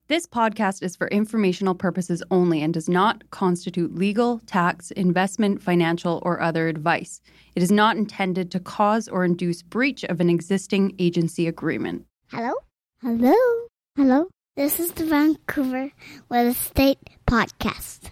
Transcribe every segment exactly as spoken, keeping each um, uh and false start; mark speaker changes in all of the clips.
Speaker 1: This podcast is for informational purposes only and does not constitute legal, tax, investment, financial, or other advice. It is not intended to cause or induce breach of an existing agency agreement.
Speaker 2: Hello? Hello? Hello? This is the Vancouver Real Estate Podcast.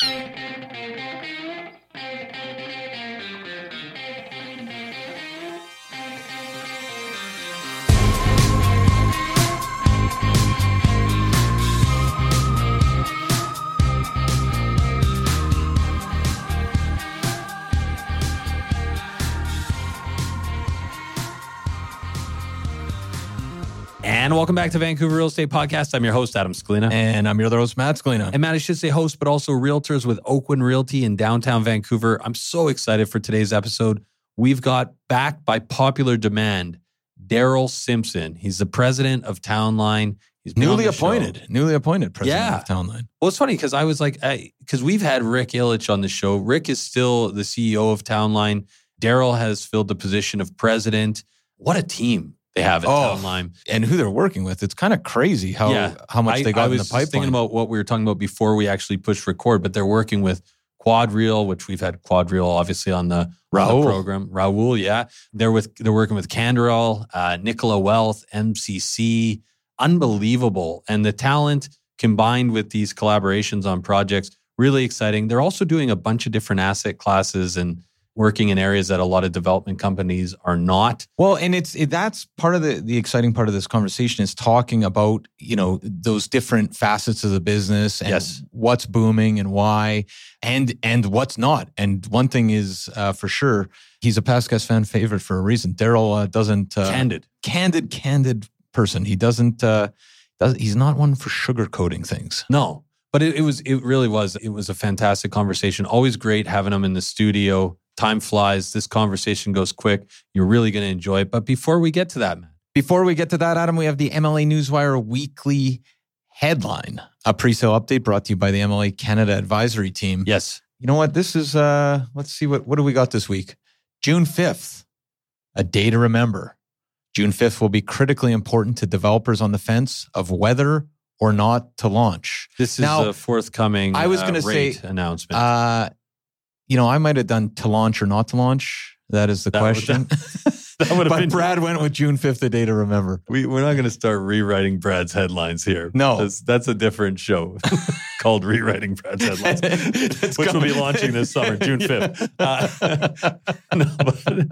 Speaker 3: And welcome back to Vancouver Real Estate Podcast. I'm your host, Adam Scalina.
Speaker 4: And I'm your other host, Matt Scalina.
Speaker 3: And Matt, I should say host, but also realtors with Oakwyn Realty in downtown Vancouver. I'm so excited for today's episode. We've got, back by popular demand, Daryl Simpson. He's the president of Townline. He's
Speaker 4: newly appointed, show. newly appointed president
Speaker 3: yeah.
Speaker 4: of Townline.
Speaker 3: Well, it's funny because I was like, because we've had Rick Ilitch on the show. Rick is still the C E O of Townline. Daryl has filled the position of president. What a team they have at
Speaker 4: oh,
Speaker 3: Townline.
Speaker 4: And who they're working with. It's kind of crazy how, yeah. how much
Speaker 3: I,
Speaker 4: they got
Speaker 3: I
Speaker 4: in the
Speaker 3: was
Speaker 4: pipeline.
Speaker 3: thinking about what we were talking about before we actually pushed record, but they're working with QuadReal, which we've had QuadReal obviously on the, on the program. Raul, yeah. They're with they're working with Canderel, uh, Nicola Wealth, M C C. Unbelievable. And the talent combined with these collaborations on projects, really exciting. They're also doing a bunch of different asset classes and working in areas that a lot of development companies are not.
Speaker 4: Well, and it's it, that's part of the the exciting part of this conversation is talking about, you know, those different facets of the business and
Speaker 3: yes.
Speaker 4: what's booming and why and and what's not. And one thing is uh, for sure, he's a past guest fan favorite for a reason. Daryl uh, doesn't uh,
Speaker 3: candid,
Speaker 4: candid, candid person. He doesn't. Uh, does he's not one for sugarcoating things.
Speaker 3: No, but it, it was. It really was. It was a fantastic conversation. Always great having him in the studio. Time flies. This conversation goes quick. You're really going to enjoy it. But before we get to that, man.
Speaker 4: Before we get to that, Adam, we have the M L A Newswire weekly headline. A pre-sale update brought to you by the M L A Canada Advisory Team.
Speaker 3: Yes.
Speaker 4: You know what? This is, uh, let's see, what, what do we got this week? June fifth, a day to remember. June fifth will be critically important to developers on the fence of whether or not to launch.
Speaker 3: This is
Speaker 4: now,
Speaker 3: a forthcoming
Speaker 4: I was going to
Speaker 3: uh,
Speaker 4: say
Speaker 3: announcement.
Speaker 4: Uh, you know, I might have done to launch or not to launch. That is the
Speaker 3: that
Speaker 4: question.
Speaker 3: Would, that would have
Speaker 4: but
Speaker 3: been
Speaker 4: Brad went with June fifth, a day to remember.
Speaker 3: We, we're not going to start rewriting Brad's headlines here.
Speaker 4: No.
Speaker 3: That's, that's a different show called Rewriting Brad's Headlines, which coming. will be launching this summer, June fifth. Uh, no, but,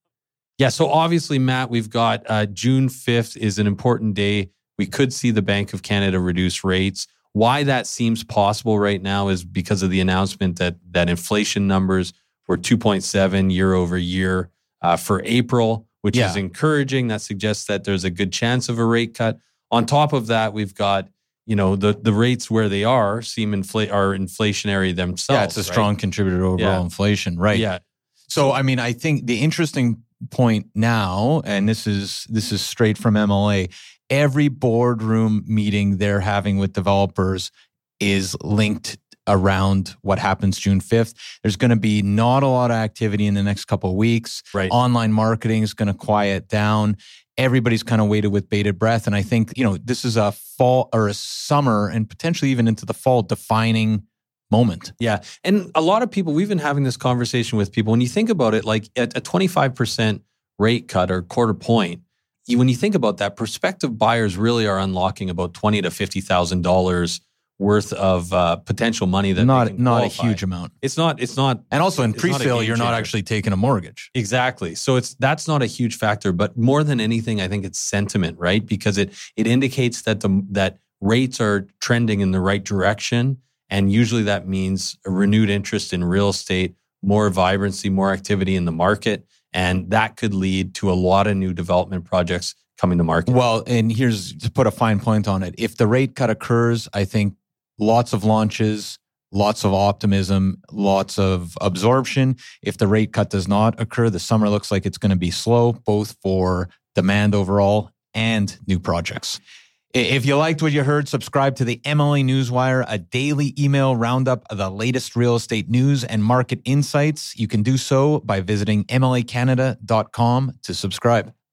Speaker 3: yeah, so obviously, Matt, we've got uh, June fifth is an important day. We could see the Bank of Canada reduce rates. Why that seems possible right now is because of the announcement that that inflation numbers were two point seven year over year uh, for April, which
Speaker 4: yeah.
Speaker 3: is encouraging. That suggests that there's a good chance of a rate cut. On top of that, we've got, you know, the the rates where they are seem infl- are inflationary themselves.
Speaker 4: Yeah, it's a strong
Speaker 3: right?
Speaker 4: contributor to overall
Speaker 3: yeah.
Speaker 4: inflation, right?
Speaker 3: Yeah.
Speaker 4: So, I mean, I think the interesting point now, and this is this is straight from M L A, every boardroom meeting they're having with developers is linked around what happens June fifth. There's going to be not a lot of activity in the next couple of weeks.
Speaker 3: Right.
Speaker 4: Online marketing is going to quiet down. Everybody's kind of waited with bated breath. And I think, you know, this is a fall or a summer and potentially even into the fall defining moment.
Speaker 3: Yeah. And a lot of people, we've been having this conversation with people. When you think about it, like at a twenty-five percent rate cut or quarter point, you, when you think about that, prospective buyers really are unlocking about twenty thousand to fifty thousand dollars worth of uh, potential money that
Speaker 4: not
Speaker 3: they can
Speaker 4: not
Speaker 3: qualify.
Speaker 4: a huge amount.
Speaker 3: It's not. It's not.
Speaker 4: And also in
Speaker 3: it's not
Speaker 4: pre-sale,
Speaker 3: a
Speaker 4: you're not
Speaker 3: changer.
Speaker 4: actually taking a mortgage.
Speaker 3: Exactly. So it's that's not a huge factor. But more than anything, I think it's sentiment, right? Because it it indicates that the that rates are trending in the right direction, and usually that means a renewed interest in real estate, more vibrancy, more activity in the market, and that could lead to a lot of new development projects coming to market.
Speaker 4: Well, and here's to put a fine point on it. If the rate cut occurs, I think lots of launches, lots of optimism, lots of absorption. If the rate cut does not occur, the summer looks like it's going to be slow, both for demand overall and new projects. If you liked what you heard, subscribe to the M L A Newswire, a daily email roundup of the latest real estate news and market insights. You can do so by visiting M L A Canada dot com to subscribe.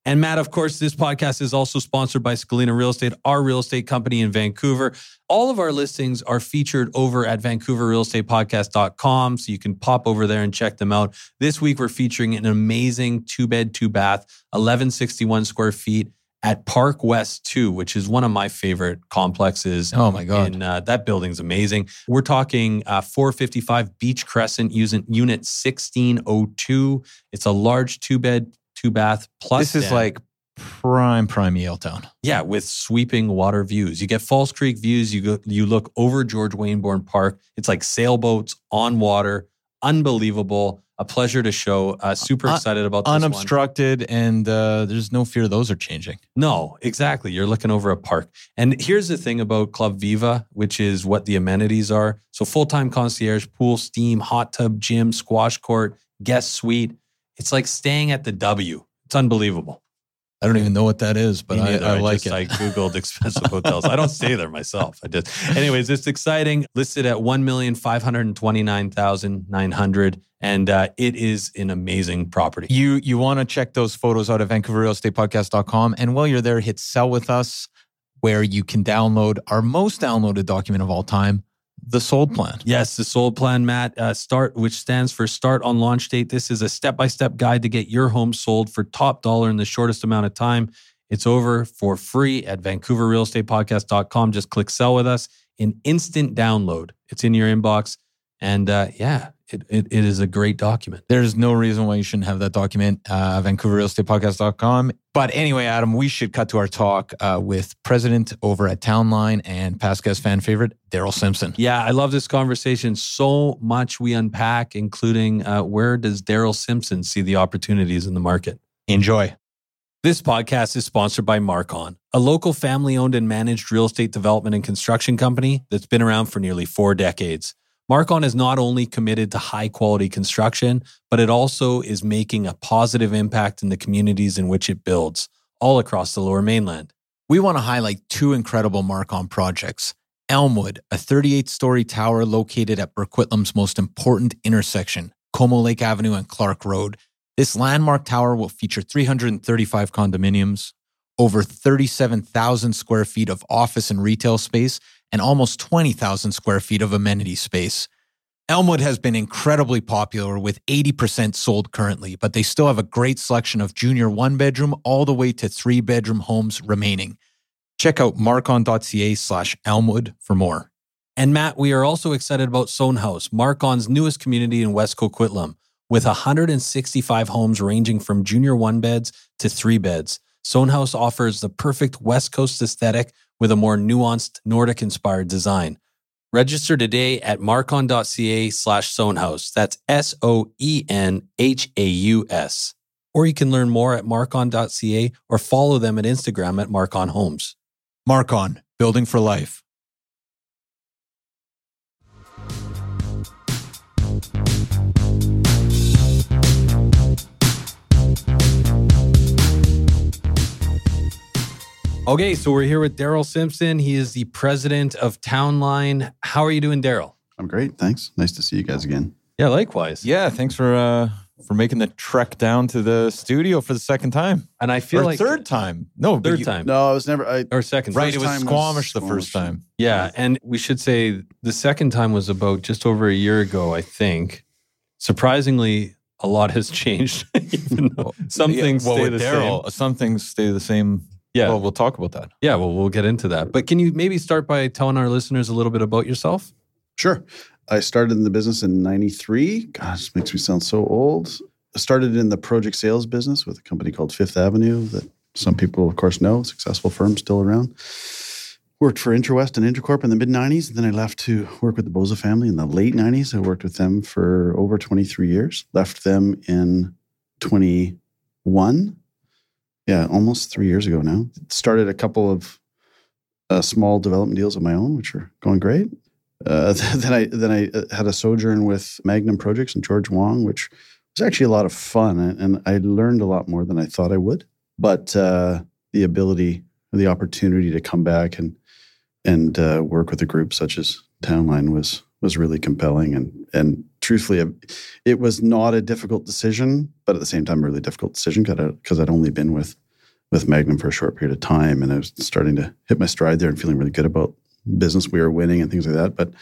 Speaker 3: And Matt, of course, this podcast is also sponsored by Scalina Real Estate, our real estate company in Vancouver. All of our listings are featured over at vancouver real estate podcast dot com, so you can pop over there and check them out. This week, we're featuring an amazing two-bed, two-bath, eleven sixty-one square feet at Park West two, which is one of my favorite complexes.
Speaker 4: Oh my God.
Speaker 3: And uh, that building's amazing. We're talking uh, four fifty-five Beach Crescent using unit sixteen oh two. It's a large two-bed, two-bath plus
Speaker 4: This is
Speaker 3: den.
Speaker 4: like prime, prime Yaletown.
Speaker 3: Yeah, with sweeping water views. You get Falls Creek views. You go, you look over George Wayneborn Park. It's like sailboats on water. Unbelievable. A pleasure to show. Uh, super excited about this
Speaker 4: Unobstructed, one. and uh, there's no fear those are changing.
Speaker 3: No, exactly. You're looking over a park. And here's the thing about Club Viva, which is what the amenities are. So full-time concierge, pool, steam, hot tub, gym, squash court, guest suite. It's like staying at the W. It's unbelievable.
Speaker 4: I don't even know what that is, but I, I, I like
Speaker 3: just,
Speaker 4: it.
Speaker 3: I Googled expensive hotels. I don't stay there myself. I just, anyways, it's exciting. Listed at one million five hundred twenty-nine thousand nine hundred, and uh, it is an amazing property.
Speaker 4: You you want to check those photos out at vancouver real estate podcast dot com, and while you're there, hit sell with us, where you can download our most downloaded document of all time, the Sold Plan.
Speaker 3: Yes, the Sold Plan, Matt. Uh, start, which stands for Start on Launch Date. This is a step-by-step guide to get your home sold for top dollar in the shortest amount of time. It's over for free at vancouver real estate podcast dot com. Just click sell with us. An instant download. It's in your inbox. And uh, yeah, it, it it is a great document.
Speaker 4: There's no reason why you shouldn't have that document, uh, vancouver real estate podcast dot com. But anyway, Adam, we should cut to our talk uh, with president over at Townline and past guest fan favorite, Daryl Simpson.
Speaker 3: Yeah, I love this conversation. So much we unpack, including uh, where does Daryl Simpson see the opportunities in the market?
Speaker 4: Enjoy.
Speaker 3: This podcast is sponsored by Marcon, a local family-owned and managed real estate development and construction company that's been around for nearly four decades. Marcon is not only committed to high-quality construction, but it also is making a positive impact in the communities in which it builds, all across the Lower Mainland.
Speaker 4: We want to highlight two incredible Marcon projects. Elmwood, a thirty-eight story tower located at Burquitlam's most important intersection, Como Lake Avenue and Clark Road. This landmark tower will feature three hundred thirty-five condominiums, over thirty-seven thousand square feet of office and retail space, and almost twenty thousand square feet of amenity space. Elmwood has been incredibly popular with eighty percent sold currently, but they still have a great selection of junior one-bedroom all the way to three-bedroom homes remaining. Check out marcon.ca slash Elmwood for more.
Speaker 3: And Matt, we are also excited about Sohn House, Marcon's newest community in West Coquitlam, with one hundred sixty-five homes ranging from junior one-beds to three-beds. Sohn House offers the perfect West Coast aesthetic with a more nuanced Nordic-inspired design. Register today at marcon.ca slash Sohnhaus. That's S O E N H A U S. Or you can learn more at marcon.ca or follow them at Instagram at Marcon Homes.
Speaker 4: Marcon, building for life.
Speaker 3: Okay, so we're here with Daryl Simpson. He is the president of Townline. How are you doing, Daryl?
Speaker 5: I'm great, thanks. Nice to see you guys again.
Speaker 3: Yeah, likewise.
Speaker 4: Yeah, thanks for uh, for making the trek down to the studio for the second time.
Speaker 3: And I feel
Speaker 4: or
Speaker 3: like
Speaker 4: third time. No,
Speaker 3: third
Speaker 4: you,
Speaker 3: time.
Speaker 5: No, I was never. I,
Speaker 3: or second.
Speaker 4: Right, it was
Speaker 5: time was
Speaker 4: Squamish the
Speaker 5: Squamish.
Speaker 4: first time.
Speaker 3: Yeah, and we should say the second time was about just over a year ago, I think. Surprisingly, a lot has changed. Even though some
Speaker 4: Yeah,
Speaker 3: things
Speaker 4: well,
Speaker 3: stay
Speaker 4: with
Speaker 3: the
Speaker 4: Daryl,
Speaker 3: same.
Speaker 4: some things stay the same.
Speaker 3: Yeah.
Speaker 4: Well, we'll talk about that.
Speaker 3: Yeah, well, we'll get into that. But can you maybe start by telling our listeners a little bit about yourself?
Speaker 5: Sure. I started in the business in ninety-three. Gosh, makes me sound so old. I started in the project sales business with a company called Fifth Avenue that some people, of course, know, successful firm still around. Worked for Interwest and Intercorp in the mid-nineties. And then I left to work with the Boza family in the late nineties. I worked with them for over twenty-three years. Left them in twenty-one. Yeah, almost three years ago now. Started a couple of uh, small development deals of my own, which are going great. Uh, then I then I had a sojourn with Magnum Projects and George Wong, which was actually a lot of fun, and I learned a lot more than I thought I would. But uh, the ability, the opportunity to come back and and uh, work with a group such as Townline was was really compelling, and and truthfully, it was not a difficult decision, but at the same time, a really difficult decision because I'd only been with with Magnum for a short period of time, and I was starting to hit my stride there and feeling really good about business we were winning and things like that. But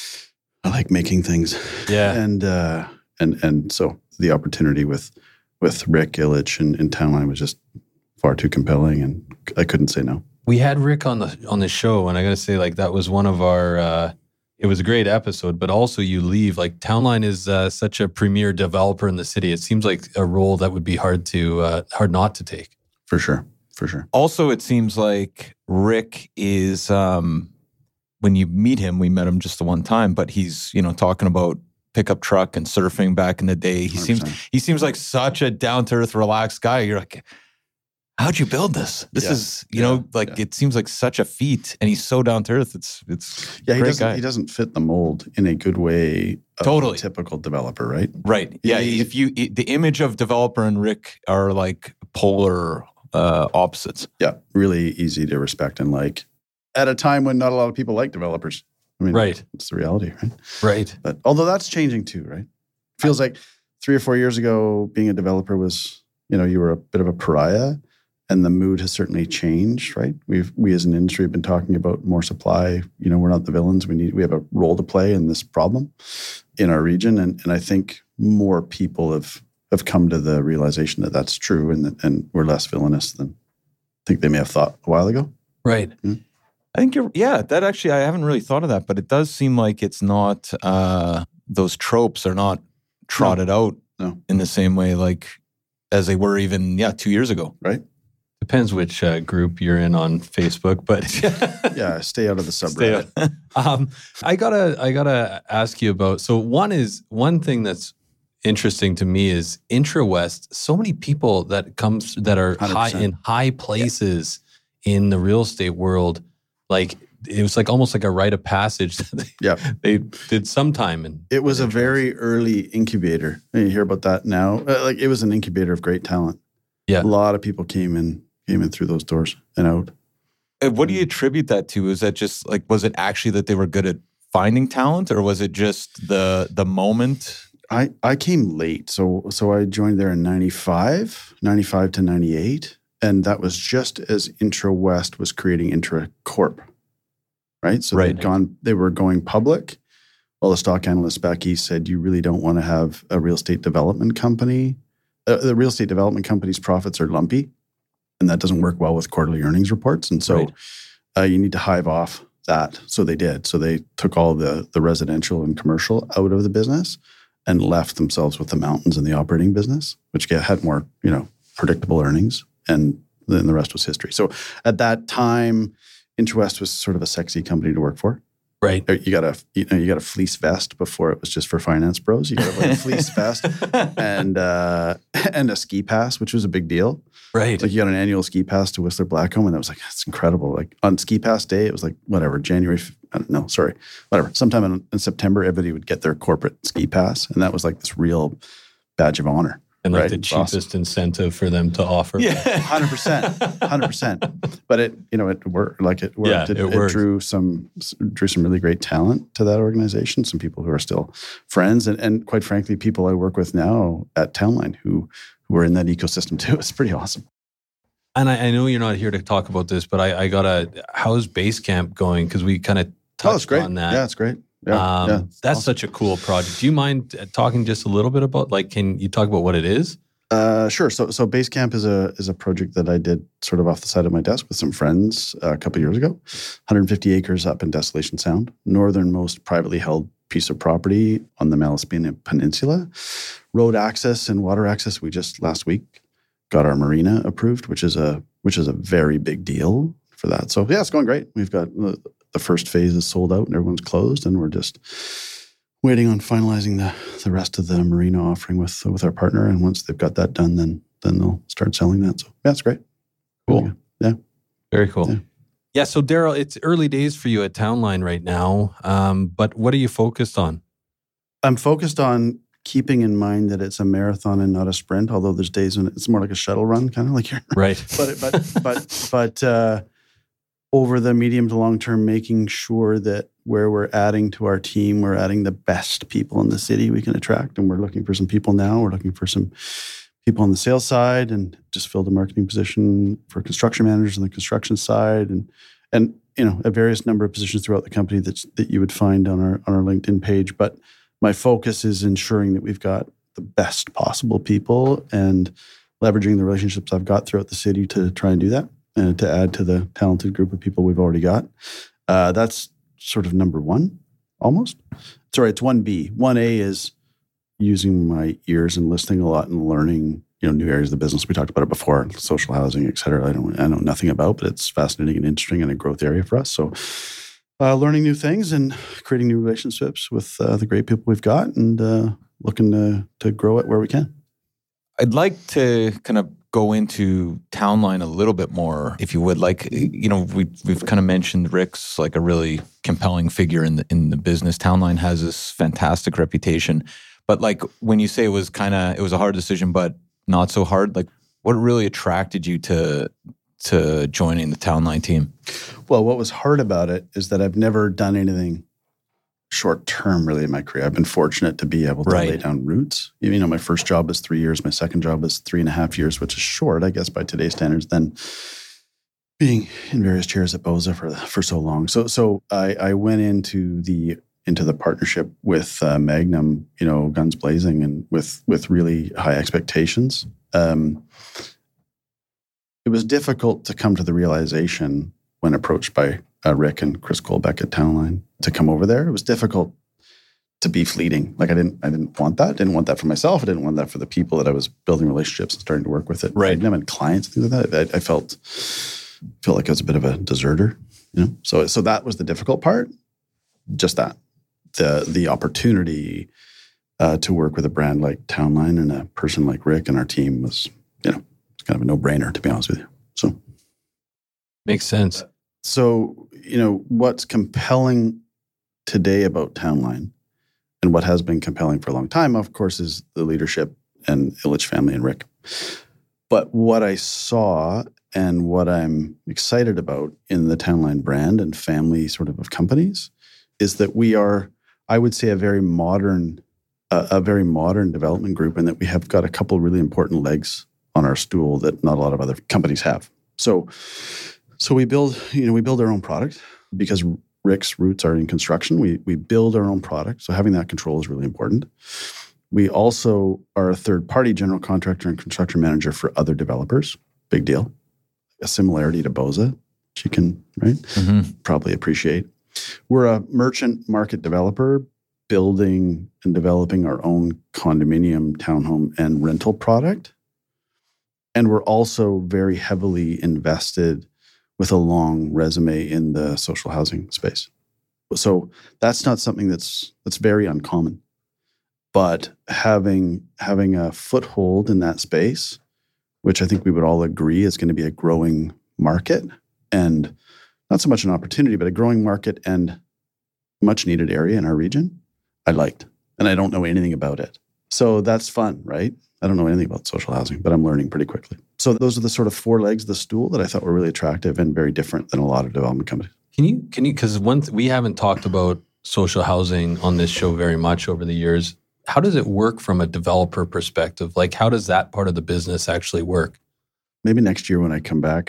Speaker 5: I like making things,
Speaker 3: Yeah,
Speaker 5: and uh, and and so the opportunity with with Rick Illich and, and Townline was just far too compelling, and I couldn't say no.
Speaker 3: we had Rick on the on the show, and I got to say, like, that was one of our. Uh, it was a great episode, but also you leave like Townline is uh, such a premier developer in the city. It seems like a role that would be hard to uh, hard not to take.
Speaker 5: For sure, for sure.
Speaker 4: Also, it seems like Rick is, um, when you meet him, we met him just the one time, but he's, you know, talking about pickup truck and surfing back in the day. He
Speaker 5: one hundred
Speaker 4: seems
Speaker 5: percent.
Speaker 4: he seems like such a down-to-earth, relaxed guy. You're like, how'd you build this? This
Speaker 5: Yeah.
Speaker 4: is, you
Speaker 5: Yeah.
Speaker 4: know, like
Speaker 5: Yeah.
Speaker 4: it seems like such a feat, and he's so down-to-earth. It's it's
Speaker 5: Yeah, he
Speaker 4: great
Speaker 5: doesn't
Speaker 4: guy.
Speaker 5: he doesn't fit the mold in a good way of
Speaker 4: Totally.
Speaker 5: a typical developer, right?
Speaker 4: Right. Yeah.
Speaker 5: He-
Speaker 4: If you the image of developer and Rick are like polar uh, opposites.
Speaker 5: Yeah, really easy to respect and like at a time when not a lot of people like developers. I mean,
Speaker 3: Right.
Speaker 5: it's the reality, right?
Speaker 3: Right.
Speaker 5: But although that's changing too, right? Feels like three or four years ago, being a developer was, you know, you were a bit of a pariah, and the mood has certainly changed, right? We've we as an industry have been talking about more supply. You know, we're not the villains. We need we have a role to play in this problem in our region, and and I think more people have have come to the realization that that's true, and that, and we're less villainous than I think they may have thought a while ago.
Speaker 3: Right.
Speaker 4: I think you're, yeah, that actually, I haven't really thought of that, but it does seem like it's not, uh, those tropes are not trotted out
Speaker 5: No.
Speaker 4: in the same way, like as they were even, yeah, two years ago.
Speaker 5: Right?
Speaker 3: Depends which uh, group you're in on Facebook, but
Speaker 5: Yeah, stay out of the
Speaker 3: Stay
Speaker 5: subreddit.
Speaker 3: out. um, I gotta, I gotta ask you about. So one is one thing that's interesting to me is IntraWest. So many people that comes that are
Speaker 5: one hundred
Speaker 3: high
Speaker 5: percent.
Speaker 3: in high places in the real estate world. Like it was like almost like a rite of passage. That they,
Speaker 5: Yeah.
Speaker 3: they did sometime in.
Speaker 5: It was a
Speaker 3: in
Speaker 5: very early incubator. And you hear about that now. Uh, Like it was an incubator of great talent.
Speaker 3: Yeah.
Speaker 5: A lot of people came in came in through those doors and out.
Speaker 4: Uh, What do you attribute that to? Is that just like, was it actually that they were good at finding talent, or was it just the the moment?
Speaker 5: I, I came late. So so I joined there in ninety-five, ninety-five to ninety-eight. And that was just as IntraWest was creating IntraCorp. Right? So
Speaker 4: Right.
Speaker 5: they'd gone they were going public. Well, the stock analysts back east said you really don't want to have a real estate development company. Uh, the real estate development company's profits are lumpy, and that doesn't work well with quarterly earnings reports. And so
Speaker 3: Right.
Speaker 5: uh, you need to hive off that. So they did. So they took all the the residential and commercial out of the business and left themselves with the mountains and the operating business, which get, had more, you know, predictable earnings, and then the rest was history. So at that time, IntraWest was sort of a sexy company to work for.
Speaker 3: Right.
Speaker 5: You got a you know you got a fleece vest before it was just for finance bros. You got like a fleece vest and uh, and a ski pass, which was a big deal.
Speaker 3: Right.
Speaker 5: Like you got an annual ski pass to Whistler Blackcomb, and that was like that's incredible. Like on ski pass day, it was like whatever January. I don't know, sorry, whatever. Sometime in, in September, everybody would get their corporate ski pass, and that was like this real badge of honor.
Speaker 3: and like
Speaker 5: right.
Speaker 3: the
Speaker 5: It's awesome.
Speaker 3: cheapest incentive for them to offer.
Speaker 5: Hundred percent, hundred percent. But it, you know, it worked. Like it worked.
Speaker 3: Yeah,
Speaker 5: it,
Speaker 3: it
Speaker 5: it
Speaker 3: worked.
Speaker 5: drew some drew some really great talent to that organization. Some people who are still friends, and, and quite frankly, people I work with now at Townline who who are in that ecosystem too. It's pretty awesome.
Speaker 3: And I, I know you're not here to talk about this, but I, I got a how's Basecamp going? Because we kind of touched
Speaker 5: Oh, it's great.
Speaker 3: on that.
Speaker 5: Yeah, it's great. Yeah,
Speaker 3: um,
Speaker 5: yeah.
Speaker 3: that's
Speaker 5: awesome.
Speaker 3: such a cool project. Do you mind uh, talking just a little bit about, like, can you talk about what it is?
Speaker 5: Uh, sure. So, so Basecamp is a is a project that I did sort of off the side of my desk with some friends uh, a couple of years ago. one hundred fifty acres up in Desolation Sound, northernmost privately held piece of property on the Malaspina Peninsula. Road access and water access. We just last week got our marina approved, which is a which is a very big deal for that. So yeah, it's going great. We've got the, the first phase is sold out and everyone's closed, and we're just waiting on finalizing the, the rest of the marina offering with with our partner. And once they've got that done, then then they'll start selling that. So yeah, it's great.
Speaker 3: Cool.
Speaker 5: Really good. Yeah.
Speaker 3: Very cool.
Speaker 5: Yeah.
Speaker 3: Yeah. So Daryl, it's early days for you at Townline right now. Um, but what are you focused on?
Speaker 5: I'm focused on keeping in mind that it's a marathon and not a sprint, although there's days when it's more like a shuttle run, kind of like you're
Speaker 3: Right.
Speaker 5: but but but but uh, over the medium to long term, making sure that where we're adding to our team, we're adding the best people in the city we can attract, and we're looking for some people now. We're looking for some people on the sales side, and just filled a marketing position for construction managers on the construction side, and and you know a various number of positions throughout the company that that you would find on our on our LinkedIn page. But my focus is ensuring that we've got the best possible people and leveraging the relationships I've got throughout the city to try and do that and to add to the talented group of people we've already got. Uh, that's sort of number one, almost. Sorry, it's one B. one A is using my ears and listening a lot and learning, you know, new areas of the business. We talked about it before, social housing, et cetera. I don't, I know nothing about, but it's fascinating and interesting and a growth area for us. So uh, learning new things and creating new relationships with uh, the great people we've got, and uh, looking to to grow it where we can.
Speaker 4: I'd like to kind of go into Townline a little bit more, if you would. Like, you know, we, we've kind of mentioned Rick's like a really compelling figure in the in the business. Townline has this fantastic reputation. But like when you say it was kind of, it was a hard decision, but not so hard, like what really attracted you to to joining the Townline team?
Speaker 5: Well, what was hard about it is that I've never done anything short term really in my career. I've been fortunate to be able to
Speaker 4: right.
Speaker 5: lay down roots. You know, my first job was three years. My second job was three and a half years, which is short, I guess, by today's standards. Then being in various chairs at Boza for for so long. So so I, I went into the into the partnership with uh, Magnum, you know, guns blazing and with with really high expectations. Um, it was difficult to come to the realization when approached by uh, Rick and Chris Colbeck at Townline to come over there. It was difficult to be fleeting. Like I didn't, I didn't want that. Didn't want that for myself. I didn't want that for the people that I was building relationships and starting to work with at
Speaker 4: right.
Speaker 5: Magnum and clients, things like that. I, I felt felt like I was a bit of a deserter, you know. So so that was the difficult part. Just that. The the opportunity uh, to work with a brand like Townline and a person like Rick and our team was, you know, it's kind of a no-brainer, to be honest with you. So
Speaker 3: makes sense.
Speaker 5: So, you know, what's compelling today about Townline and what has been compelling for a long time, of course, is the leadership and Illich family and Rick. But what I saw and what I'm excited about in the Townline brand and family sort of of companies is that we are, I would say, a very modern, uh, a very modern development group, and that we have got a couple really important legs on our stool that not a lot of other companies have. So, so we build, you know, we build our own product because Rick's roots are in construction. We we build our own product, so having that control is really important. We also are a third-party general contractor and construction manager for other developers. Big deal. A similarity to Boza, which you can right
Speaker 4: Mm-hmm.
Speaker 5: probably appreciate. We're a merchant market developer building and developing our own condominium, townhome, and rental product. And we're also very heavily invested with a long resume in the social housing space. So that's not something that's that's very uncommon. But having having a foothold in that space, which I think we would all agree is going to be a growing market, and not so much an opportunity, but a growing market and much needed area in our region, I liked. And I don't know anything about it. So that's fun, right? I don't know anything about social housing, but I'm learning pretty quickly. So those are the sort of four legs of the stool that I thought were really attractive and very different than a lot of development companies.
Speaker 3: Can you, can you, because one, th- we haven't talked about social housing on this show very much over the years. How does it work from a developer perspective? Like, how does that part of the business actually work?
Speaker 5: Maybe next year when I come back.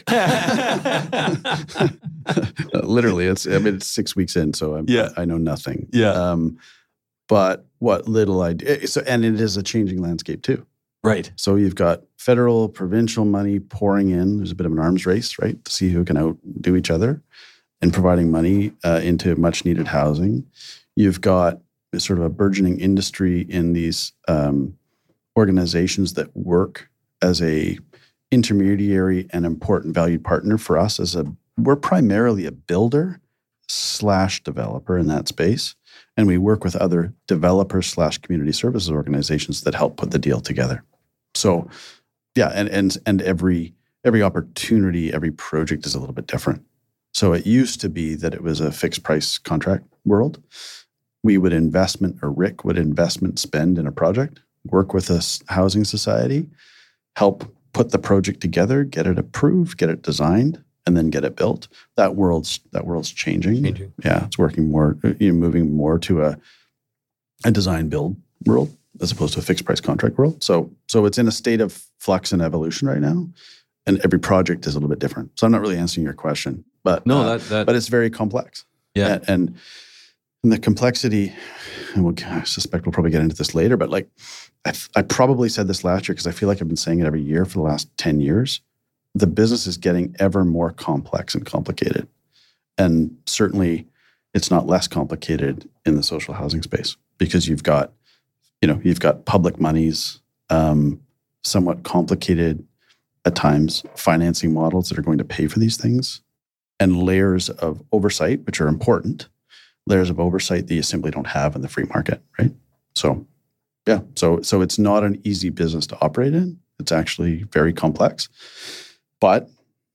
Speaker 5: Literally, it's I mean it's six weeks in, so I'm,
Speaker 3: Yeah.
Speaker 5: I know nothing.
Speaker 3: Yeah.
Speaker 5: Um, but what little I do, so and it is a changing landscape too.
Speaker 3: Right.
Speaker 5: So you've got federal, provincial money pouring in. There's a bit of an arms race, right, to see who can outdo each other in providing money uh, into much needed housing. You've got sort of a burgeoning industry in these um, organizations that work as a intermediary and important valued partner for us as a, we're primarily a builder slash developer in that space. And we work with other developers slash community services organizations that help put the deal together. So yeah, and and and every every opportunity, every project is a little bit different. So it used to be that it was a fixed price contract world. We would investment, or Rick would investment spend in a project, work with a housing society, help put the project together, get it approved, get it designed, and then get it built. That world's that world's changing.
Speaker 3: Changing.
Speaker 5: Yeah, it's working more, you know, moving more to a a design build world. as opposed to a fixed price contract world. So so it's in a state of flux and evolution right now, and every project is a little bit different. So I'm not really answering your question, but
Speaker 3: No,
Speaker 5: uh,
Speaker 3: that, that
Speaker 5: but it's very complex.
Speaker 3: yeah.
Speaker 5: And, and and the complexity, and we'll, I suspect we'll probably get into this later, but like I, I probably said this last year because I feel like I've been saying it every year for the last ten years. The business is getting ever more complex and complicated. And certainly it's not less complicated in the social housing space because you've got, you know, you've got public monies, um, somewhat complicated at times financing models that are going to pay for these things, and layers of oversight, which are important. Layers of oversight that you simply don't have in the free market, right? So, yeah, so so it's not an easy business to operate in. It's actually very complex. But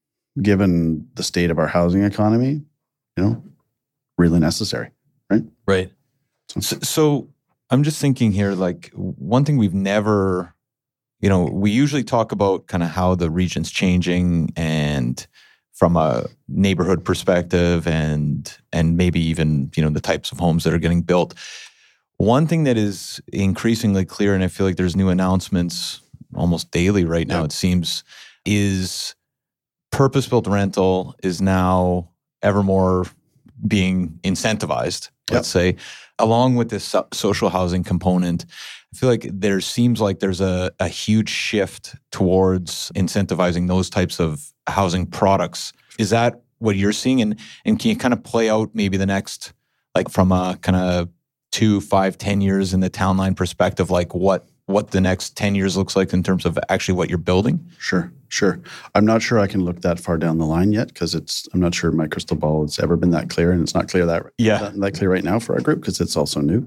Speaker 5: given the state of our housing economy, you know, really necessary, right?
Speaker 3: Right.
Speaker 4: So, so I'm just thinking here, like one thing we've never, you know, we usually talk about kind of how the region's changing and from a neighborhood perspective and and maybe even, you know, the types of homes that are getting built. One thing that is increasingly clear, and I feel like there's new announcements almost daily right now,
Speaker 5: Yeah.
Speaker 4: it seems, is purpose-built rental is now ever more being incentivized, let's say, along with this so- social housing component. I feel like there seems like there's a, a huge shift towards incentivizing those types of housing products. Is that what you're seeing? And and can you kind of play out maybe the next, like from a kind of two, five, ten years in the town line perspective, like what what the next ten years looks like in terms of actually what you're building?
Speaker 5: Sure, sure. I'm not sure I can look that far down the line yet because it's. I'm not sure my crystal ball has ever been that clear, and it's not clear that
Speaker 4: Yeah.
Speaker 5: that, that clear right now for our group because it's also new.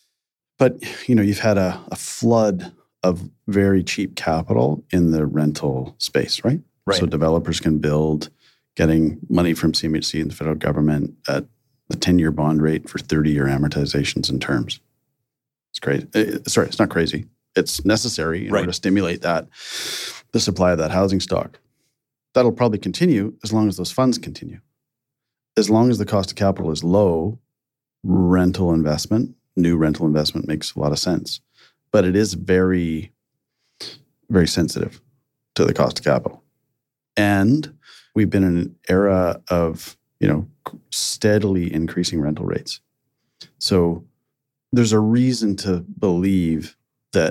Speaker 5: But you know, you've had a, a flood of very cheap capital in the rental space, right?
Speaker 4: Right.
Speaker 5: So developers can build, getting money from C M H C and the federal government at the ten-year bond rate for thirty-year amortizations and terms. It's crazy. Uh, sorry, it's not crazy. It's necessary in
Speaker 4: Right.
Speaker 5: order to stimulate that, the supply of that housing stock. That'll probably continue as long as those funds continue. As long as the cost of capital is low, rental investment, new rental investment makes a lot of sense. But it is very, very sensitive to the cost of capital. And we've been in an era of, you know, steadily increasing rental rates. So there's a reason to believe that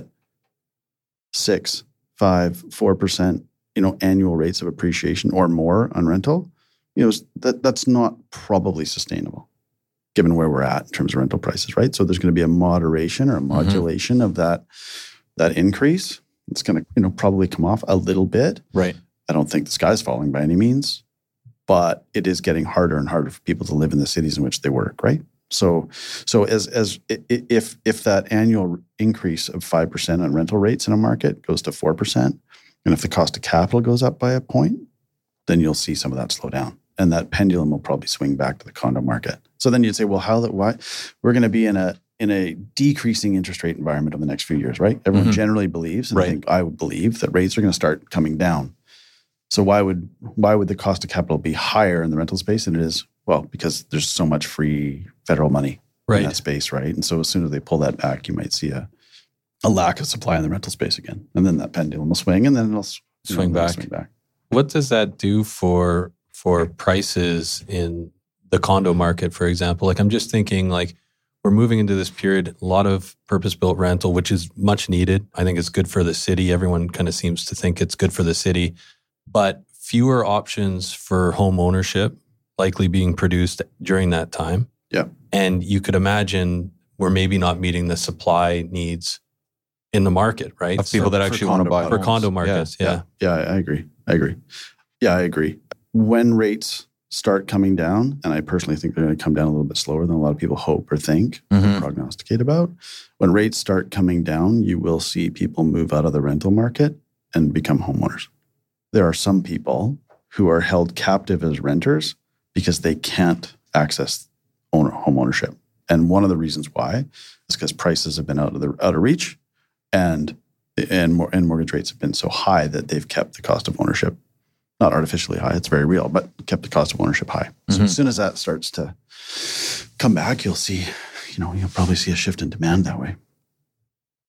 Speaker 5: six, five, four percent, you know, annual rates of appreciation or more on rental, you know, that that's not probably sustainable given where we're at in terms of rental prices, right? So there's going to be a moderation or a modulation mm-hmm. of that that increase. It's going to, you know, probably come off a little bit.
Speaker 4: Right.
Speaker 5: I don't think the sky's falling by any means, but it is getting harder and harder for people to live in the cities in which they work, right? So, so as as if if that annual increase of five percent on rental rates in a market goes to four percent, and if the cost of capital goes up by a point, then you'll see some of that slow down, and that pendulum will probably swing back to the condo market. So then you'd say, well, how that why we're going to be in a in a decreasing interest rate environment over the next few years, right? Everyone mm-hmm. generally believes, and right. I think I would believe that rates are going to start coming down. So why would why would the cost of capital be higher in the rental space than it is? Well, because there's so much free federal money
Speaker 3: right.
Speaker 5: in that space, right? And so as soon as they pull that back, you might see a, a lack of supply in the rental space again. And then that pendulum will swing and then it'll
Speaker 3: swing,
Speaker 5: know,
Speaker 3: back.
Speaker 5: swing back.
Speaker 3: What does that do for for prices in the condo market, for example? Like I'm just thinking like we're moving into this period, a lot of purpose-built rental, which is much needed. I think it's good for the city. Everyone kind of seems to think it's good for the city. But fewer options for home ownership likely being produced during that time.
Speaker 5: Yeah.
Speaker 3: And you could imagine we're maybe not meeting the supply needs in the market, right?
Speaker 4: Of people
Speaker 3: so,
Speaker 4: that actually want to buy
Speaker 3: For
Speaker 4: homes.
Speaker 3: condo markets, yeah.
Speaker 5: yeah. Yeah, I agree. I agree. Yeah, I agree. When rates start coming down, and I personally think they're going to come down a little bit slower than a lot of people hope or think
Speaker 4: mm-hmm.
Speaker 5: or prognosticate about. When rates start coming down, you will see people move out of the rental market and become homeowners. There are some people who are held captive as renters because they can't access owner, home ownership. And one of the reasons why is because prices have been out of the out of reach and and, more, and mortgage rates have been so high that they've kept the cost of ownership, not artificially high, it's very real, but kept the cost of ownership high. So mm-hmm. as soon as that starts to come back, you'll see, you know, you'll probably see a shift in demand that way.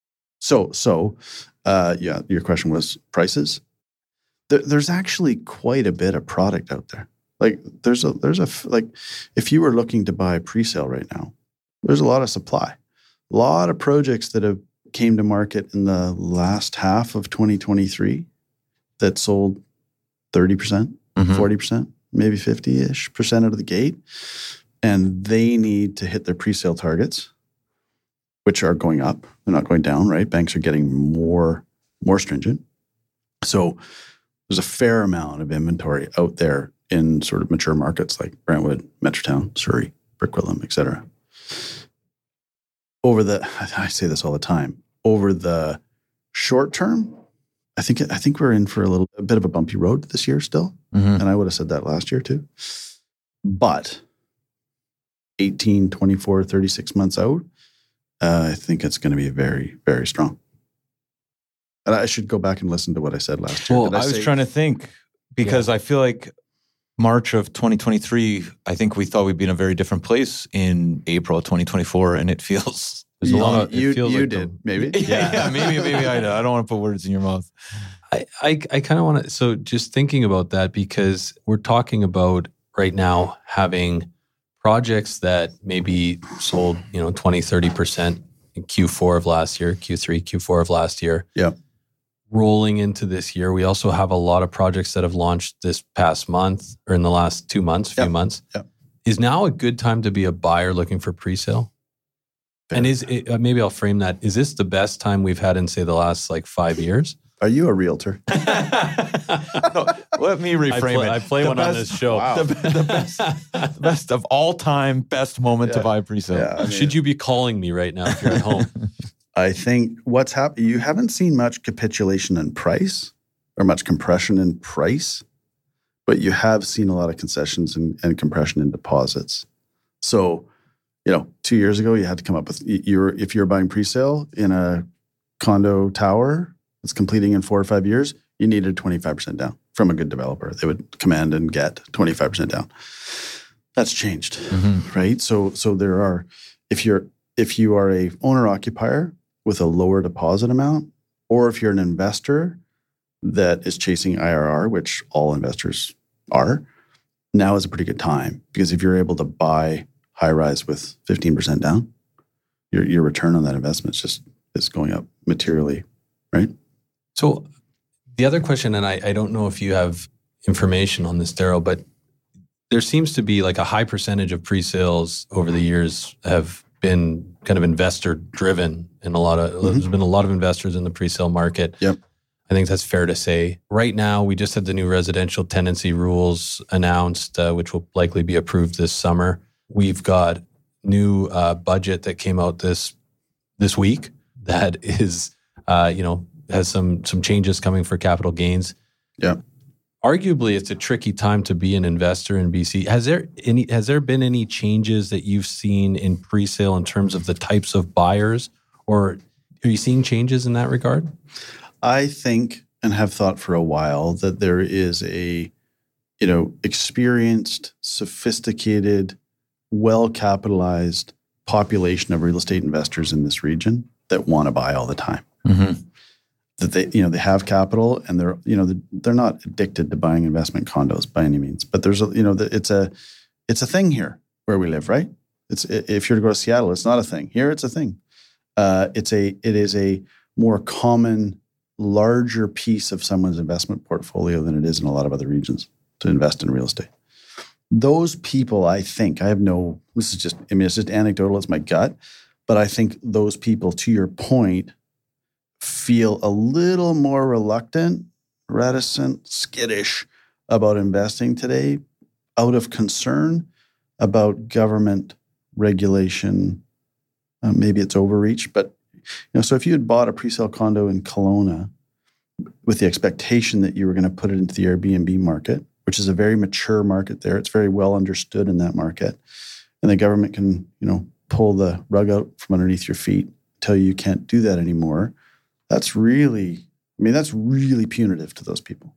Speaker 5: So, so uh, yeah, your question was prices. There, there's actually quite a bit of product out there. Like there's a there's a like if you were looking to buy pre-sale right now, there's a lot of supply, a lot of projects that have came to market in the last half of twenty twenty-three that sold thirty percent, mm-hmm. forty percent, maybe fifty-ish percent out of the gate, and they need to hit their pre-sale targets, which are going up. They're not going down, right? Banks are getting more more stringent. So there's a fair amount of inventory out there in sort of mature markets like Brentwood, Metrotown, Surrey, Burquitlam, et cetera. Over the, I say this all the time, over the short term, I think I think we're in for a little a bit of a bumpy road this year still. Mm-hmm. And I would have said that last year too. But eighteen, twenty-four, thirty-six months out, uh, I think it's going to be very, very strong. And I should go back and listen to what I said last year.
Speaker 4: Well, I, I was say, trying to think because yeah. I feel like March of twenty twenty-three, I think we thought we'd be in a very different place in April of twenty twenty-four, and it feels there's
Speaker 5: you,
Speaker 4: a lot of
Speaker 5: you,
Speaker 4: it feels
Speaker 5: you
Speaker 4: like
Speaker 5: did
Speaker 4: the,
Speaker 5: maybe
Speaker 4: yeah, yeah maybe maybe I do. I don't want to put words in your mouth.
Speaker 3: I I, I kind of want to. So just thinking about that because we're talking about right now having projects that maybe sold you know twenty, thirty percent in Q four of last year, Q three, Q four of last year.
Speaker 5: Yeah.
Speaker 3: Rolling into this year, we also have a lot of projects that have launched this past month or in the last two months, few
Speaker 5: yep.
Speaker 3: months.
Speaker 5: Yep.
Speaker 3: Is now a good time to be a buyer looking for pre-sale? Fair. And is it, uh, maybe I'll frame that. Is this the best time we've had in say the last like five years?
Speaker 5: Are you a realtor?
Speaker 4: No, let me reframe
Speaker 3: I play,
Speaker 4: it.
Speaker 3: I play
Speaker 4: the
Speaker 3: one
Speaker 4: best,
Speaker 3: on this show.
Speaker 4: Wow. The, the, best, the best of all time, best moment
Speaker 5: yeah.
Speaker 4: to buy pre-sale.
Speaker 5: Yeah, I mean,
Speaker 3: should you be calling me right now if you're at home?
Speaker 5: I think what's happened, you haven't seen much capitulation in price or much compression in price, but you have seen a lot of concessions and, and compression in deposits. So, you know, two years ago, you had to come up with, you were, if you're buying pre-sale in a condo tower that's completing in four or five years, you needed twenty-five percent down from a good developer. They would command and get twenty-five percent down. That's changed, mm-hmm. right? So, so there are, if you're, if you are a owner occupier with a lower deposit amount, or if you're an investor that is chasing I R R, which all investors are, now is a pretty good time because if you're able to buy high rise with fifteen percent down, your your return on that investment is just is going up materially, right?
Speaker 3: So the other question, and I, I don't know if you have information on this, Daryl, but there seems to be like a high percentage of pre-sales over the years have been kind of investor driven in a lot of, mm-hmm. there's been a lot of investors in the pre-sale market.
Speaker 5: Yep.
Speaker 3: I think that's fair to say. Right now, we just had the new residential tenancy rules announced, uh, which will likely be approved this summer. We've got new uh, budget that came out this this week that is, uh, you know, has some some changes coming for capital gains.
Speaker 5: Yeah.
Speaker 3: Arguably, it's a tricky time to be an investor in B C. Has there any has there been any changes that you've seen in pre-sale in terms of the types of buyers, or are you seeing changes in that regard?
Speaker 5: I think and have thought for a while that there is a, you know, experienced, sophisticated, well-capitalized population of real estate investors in this region that want to buy all the time. Mm-hmm. That they, you know, they have capital and they're, you know, they're not addicted to buying investment condos by any means. But there's a, you know, it's a, it's a thing here where we live, right? It's if you're to go to Seattle, it's not a thing. Here, it's a thing. Uh, it's a, it is a more common, larger piece of someone's investment portfolio than it is in a lot of other regions to invest in real estate. Those people, I think, I have no. This is just, I mean, it's just anecdotal. It's my gut, but I think those people, to your point, feel a little more reluctant, reticent, skittish about investing today out of concern about government regulation. Uh, maybe it's overreach, but you know, so if you had bought a pre-sale condo in Kelowna with the expectation that you were going to put it into the Airbnb market, which is a very mature market there, it's very well understood in that market, and the government can, you know, pull the rug out from underneath your feet, tell you you can't do that anymore. That's really, I mean, that's really punitive to those people.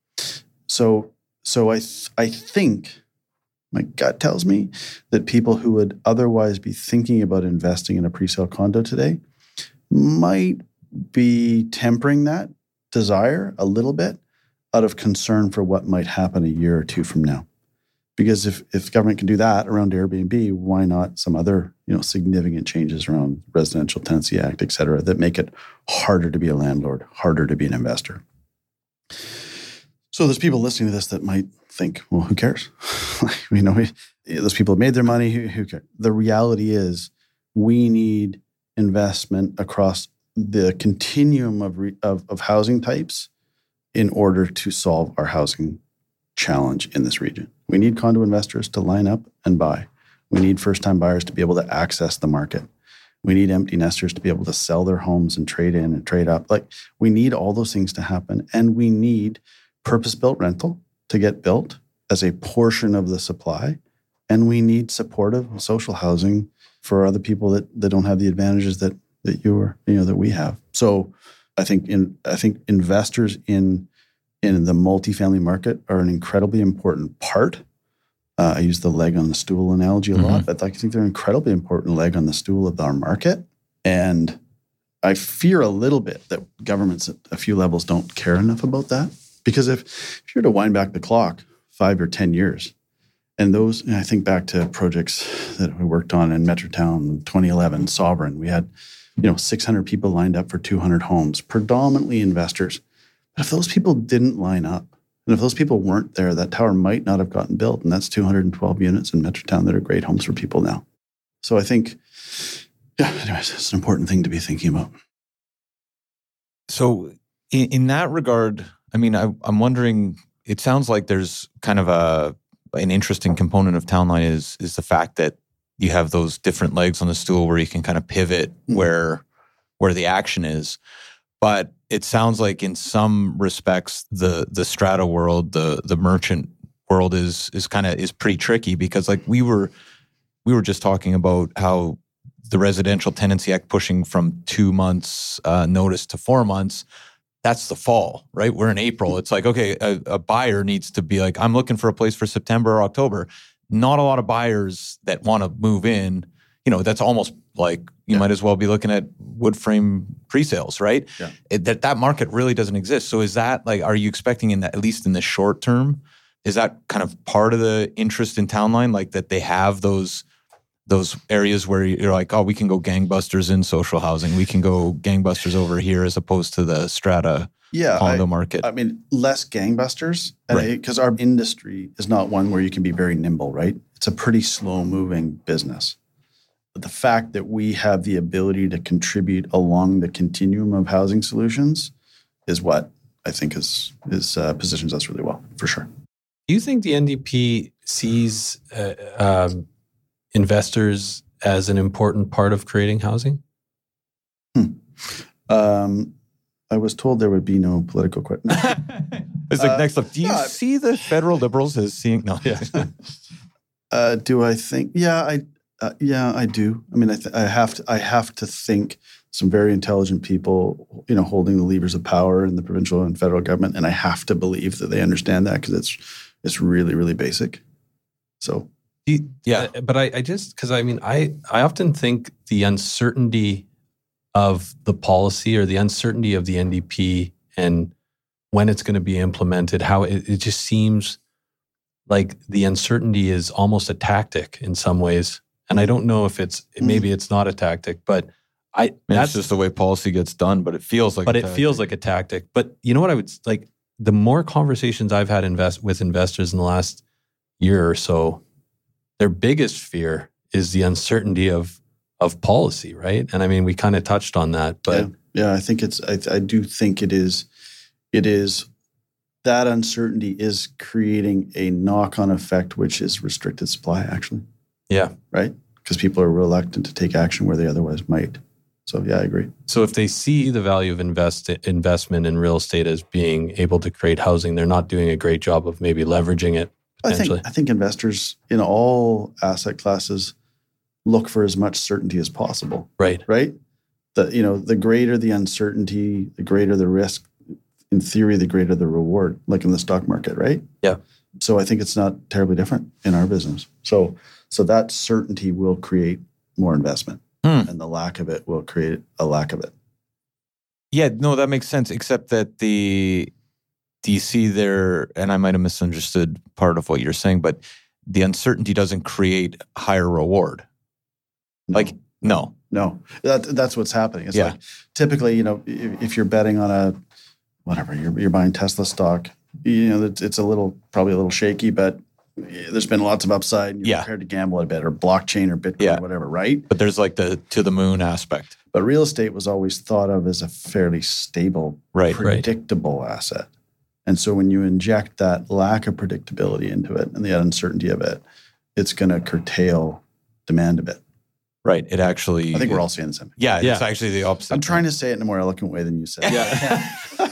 Speaker 5: So, so I, th- I think my gut tells me that people who would otherwise be thinking about investing in a pre-sale condo today might be tempering that desire a little bit out of concern for what might happen a year or two from now. Because if, if government can do that around Airbnb, why not some other, you know, significant changes around Residential Tenancy Act, et cetera, that make it harder to be a landlord, harder to be an investor. So there's people listening to this that might think, well, who cares? you know, we, those people have made their money, who, who cares? The reality is we need investment across the continuum of, re, of, of housing types in order to solve our housing challenge in this region. We need condo investors to line up and buy. We need first-time buyers to be able to access the market. We need empty nesters to be able to sell their homes and trade in and trade up. Like, we need all those things to happen. And we need purpose-built rental to get built as a portion of the supply. And we need supportive social housing for other people that, that don't have the advantages that that you are, you know, that we have. So I think in I think investors in in the multifamily market are an incredibly important part. Uh, I use the leg on the stool analogy a mm-hmm. lot, but I think they're an incredibly important leg on the stool of our market. And I fear a little bit that governments at a few levels don't care enough about that. Because if, if you're to wind back the clock five or ten years, and those, and I think back to projects that we worked on in Metrotown, twenty eleven, Sovereign, we had, you know, six hundred people lined up for two hundred homes, predominantly investors. But if those people didn't line up, and if those people weren't there, that tower might not have gotten built. And that's two hundred twelve units in Metrotown that are great homes for people now. So I think, yeah, anyways, it's an important thing to be thinking about.
Speaker 4: So in, in that regard, I mean, I, I'm wondering, it sounds like there's kind of a an interesting component of Townline is is the fact that you have those different legs on the stool where you can kind of pivot mm-hmm. where where the action is. But it sounds like in some respects, the the strata world, the the merchant world is is kind of is pretty tricky because like we were we were just talking about how the Residential Tenancy Act pushing from two months uh, notice to four months. That's the fall, right? We're in April. It's like, okay, a, a buyer needs to be like, I'm looking for a place for September or October. Not a lot of buyers that want to move in. You know, that's almost like you yeah. might as well be looking at wood frame pre-sales, right?
Speaker 5: Yeah.
Speaker 4: It, that that market really doesn't exist. So is that like, are you expecting in that, at least in the short term, is that kind of part of the interest in Townline, like that they have those those areas where you're like, oh, we can go gangbusters in social housing. We can go gangbusters over here as opposed to the strata
Speaker 5: yeah,
Speaker 4: condo
Speaker 5: I,
Speaker 4: market.
Speaker 5: I mean, less gangbusters, because
Speaker 4: right.
Speaker 5: our industry is not one where you can be very nimble, right? It's a pretty slow-moving business. But the fact that we have the ability to contribute along the continuum of housing solutions is what I think is is uh, positions us really well, for sure.
Speaker 3: Do you think the N D P sees uh, um, investors as an important part of creating housing?
Speaker 5: Hmm. Um, I was told there would be no political question.
Speaker 4: It's like uh, next up. Do you
Speaker 5: no,
Speaker 4: see the federal liberals as seeing? No, yeah.
Speaker 5: uh, do I think? Yeah, I. Uh, yeah, I do. I mean, I, th- I have to. I have to think some very intelligent people, you know, holding the levers of power in the provincial and federal government, and I have to believe that they understand that because it's it's really, really basic. So.
Speaker 3: Yeah, but I, I just because I mean I I often think the uncertainty of the policy or the uncertainty of the N D P and when it's going to be implemented, how it, it just seems like the uncertainty is almost a tactic in some ways. And I don't know if it's maybe it's not a tactic, but I
Speaker 4: Man, that's just the way policy gets done. But it feels like
Speaker 3: but
Speaker 4: a
Speaker 3: it
Speaker 4: tactic.
Speaker 3: feels like a tactic. But you know what I would like the more conversations I've had invest with investors in the last year or so. Their biggest fear is the uncertainty of of policy, right? And I mean, we kind of touched on that, but
Speaker 5: yeah, yeah I think it's. I, I do think it is. It is that uncertainty is creating a knock-on effect, which is restricted supply. Actually,
Speaker 3: yeah,
Speaker 5: right, because people are reluctant to take action where they otherwise might. So yeah, I agree.
Speaker 3: So if they see the value of invest investment in real estate as being able to create housing, they're not doing a great job of maybe leveraging it.
Speaker 5: I think I think investors in all asset classes look for as much certainty as possible.
Speaker 3: Right.
Speaker 5: Right? The you know, the greater the uncertainty, the greater the risk. In theory, the greater the reward, like in the stock market, right?
Speaker 3: Yeah.
Speaker 5: So I think it's not terribly different in our business. So so that certainty will create more investment.
Speaker 4: Hmm.
Speaker 5: And the lack of it will create a lack of it.
Speaker 4: Yeah, no, that makes sense. Except that the, do you see there, and I might have misunderstood part of what you're saying, but the uncertainty doesn't create higher reward.
Speaker 5: No.
Speaker 4: Like, no.
Speaker 5: No, that, that's what's happening. It's
Speaker 4: Yeah.
Speaker 5: like typically, you know, if, if you're betting on a, whatever, you're, you're buying Tesla stock, you know, it's, it's a little, probably a little shaky, but there's been lots of upside and you're
Speaker 4: Yeah.
Speaker 5: prepared to gamble a bit, or blockchain or Bitcoin
Speaker 4: Yeah.
Speaker 5: or whatever, right?
Speaker 4: But there's like the to the moon aspect.
Speaker 5: But real estate was always thought of as a fairly stable,
Speaker 4: Right, right.
Speaker 5: predictable asset. And so when you inject that lack of predictability into it and the uncertainty of it, it's going to curtail demand a bit.
Speaker 4: Right. It actually.
Speaker 5: I think we're all saying the same thing.
Speaker 4: Yeah,
Speaker 3: Yeah.
Speaker 4: it's actually the opposite.
Speaker 5: I'm trying to say it in a more eloquent way than you said.
Speaker 3: Yeah.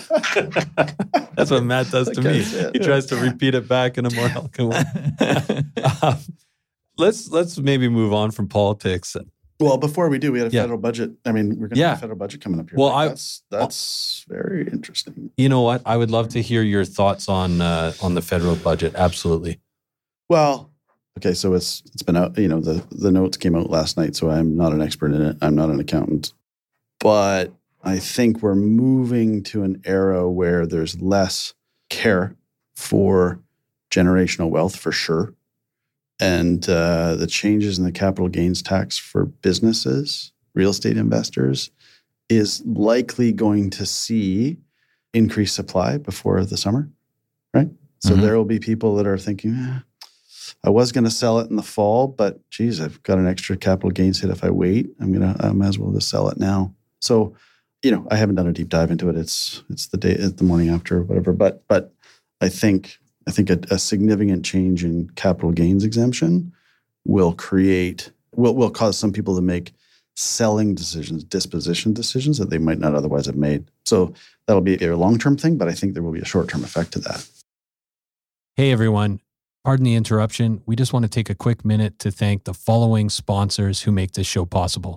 Speaker 3: That's what Matt does to
Speaker 5: I
Speaker 3: me.
Speaker 5: can't say it.
Speaker 3: He tries to repeat it back in a more eloquent way. um, let's let's maybe move on from politics.
Speaker 5: Well, before we do, we had a
Speaker 3: Yeah.
Speaker 5: federal budget. I mean, we're going to
Speaker 3: Yeah.
Speaker 5: have a federal budget coming up here.
Speaker 3: Well,
Speaker 5: Like,
Speaker 3: I-
Speaker 5: that's that's very interesting.
Speaker 3: You know what? I would love to hear your thoughts on uh, on the federal budget. Absolutely.
Speaker 5: Well, okay, so it's it's been out. You know, the the notes came out last night, so I'm not an expert in it. I'm not an accountant, but I think we're moving to an era where there's less care for generational wealth, for sure. And uh, the changes in the capital gains tax for businesses, real estate investors, is likely going to see increased supply before the summer, right? So
Speaker 4: Mhm.
Speaker 5: there will be people that are thinking, eh, I was going to sell it in the fall, but geez, I've got an extra capital gains hit if I wait. I'm gonna, I might as well just sell it now. So, you know, I haven't done a deep dive into it. It's it's the day, it's the morning after, or whatever. But but I think I think a, a significant change in capital gains exemption will create will will cause some people to make selling decisions, disposition decisions that they might not otherwise have made. So that'll be a long term thing, but I think there will be a short term effect to that.
Speaker 3: Hey, everyone. Pardon the interruption. We just want to take a quick minute to thank the following sponsors who make this show possible.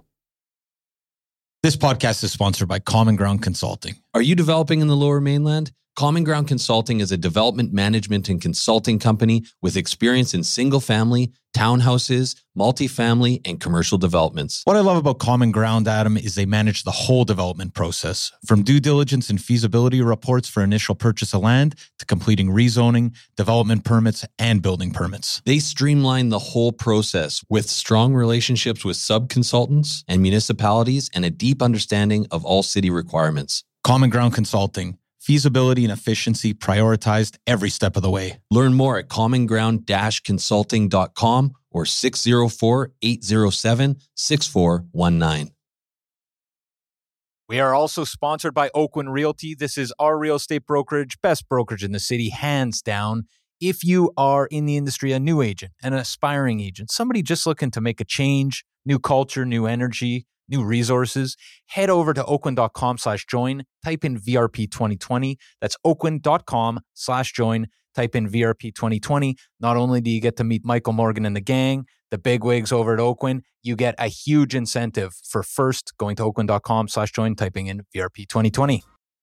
Speaker 4: This podcast is sponsored by Common Ground Consulting.
Speaker 3: Are you developing in the Lower Mainland? Common Ground Consulting is a development management and consulting company with experience in single-family, townhouses, multifamily, and commercial developments.
Speaker 4: What I love about Common Ground, Adam, is they manage the whole development process, from due diligence and feasibility reports for initial purchase of land to completing rezoning, development permits, and building permits.
Speaker 3: They streamline the whole process with strong relationships with sub-consultants and municipalities and a deep understanding of all city requirements.
Speaker 4: Common Ground Consulting. Feasibility and efficiency prioritized every step of the way.
Speaker 3: Learn more at common ground dash consulting dot com or six oh four, eight oh seven, six four one nine.
Speaker 6: We are also sponsored by Oakwyn Realty. This is our real estate brokerage, best brokerage in the city, hands down. If you are in the industry, a new agent, an aspiring agent, somebody just looking to make a change, new culture, new energy, new resources, head over to oakwyn.com slash join, type in V R P twenty twenty. That's oakwyn.com slash join, type in V R P twenty twenty. Not only do you get to meet Michael Morgan and the gang, the bigwigs over at Oakwyn, you get a huge incentive for first going to oakwyn.com slash join, typing in V R P twenty twenty.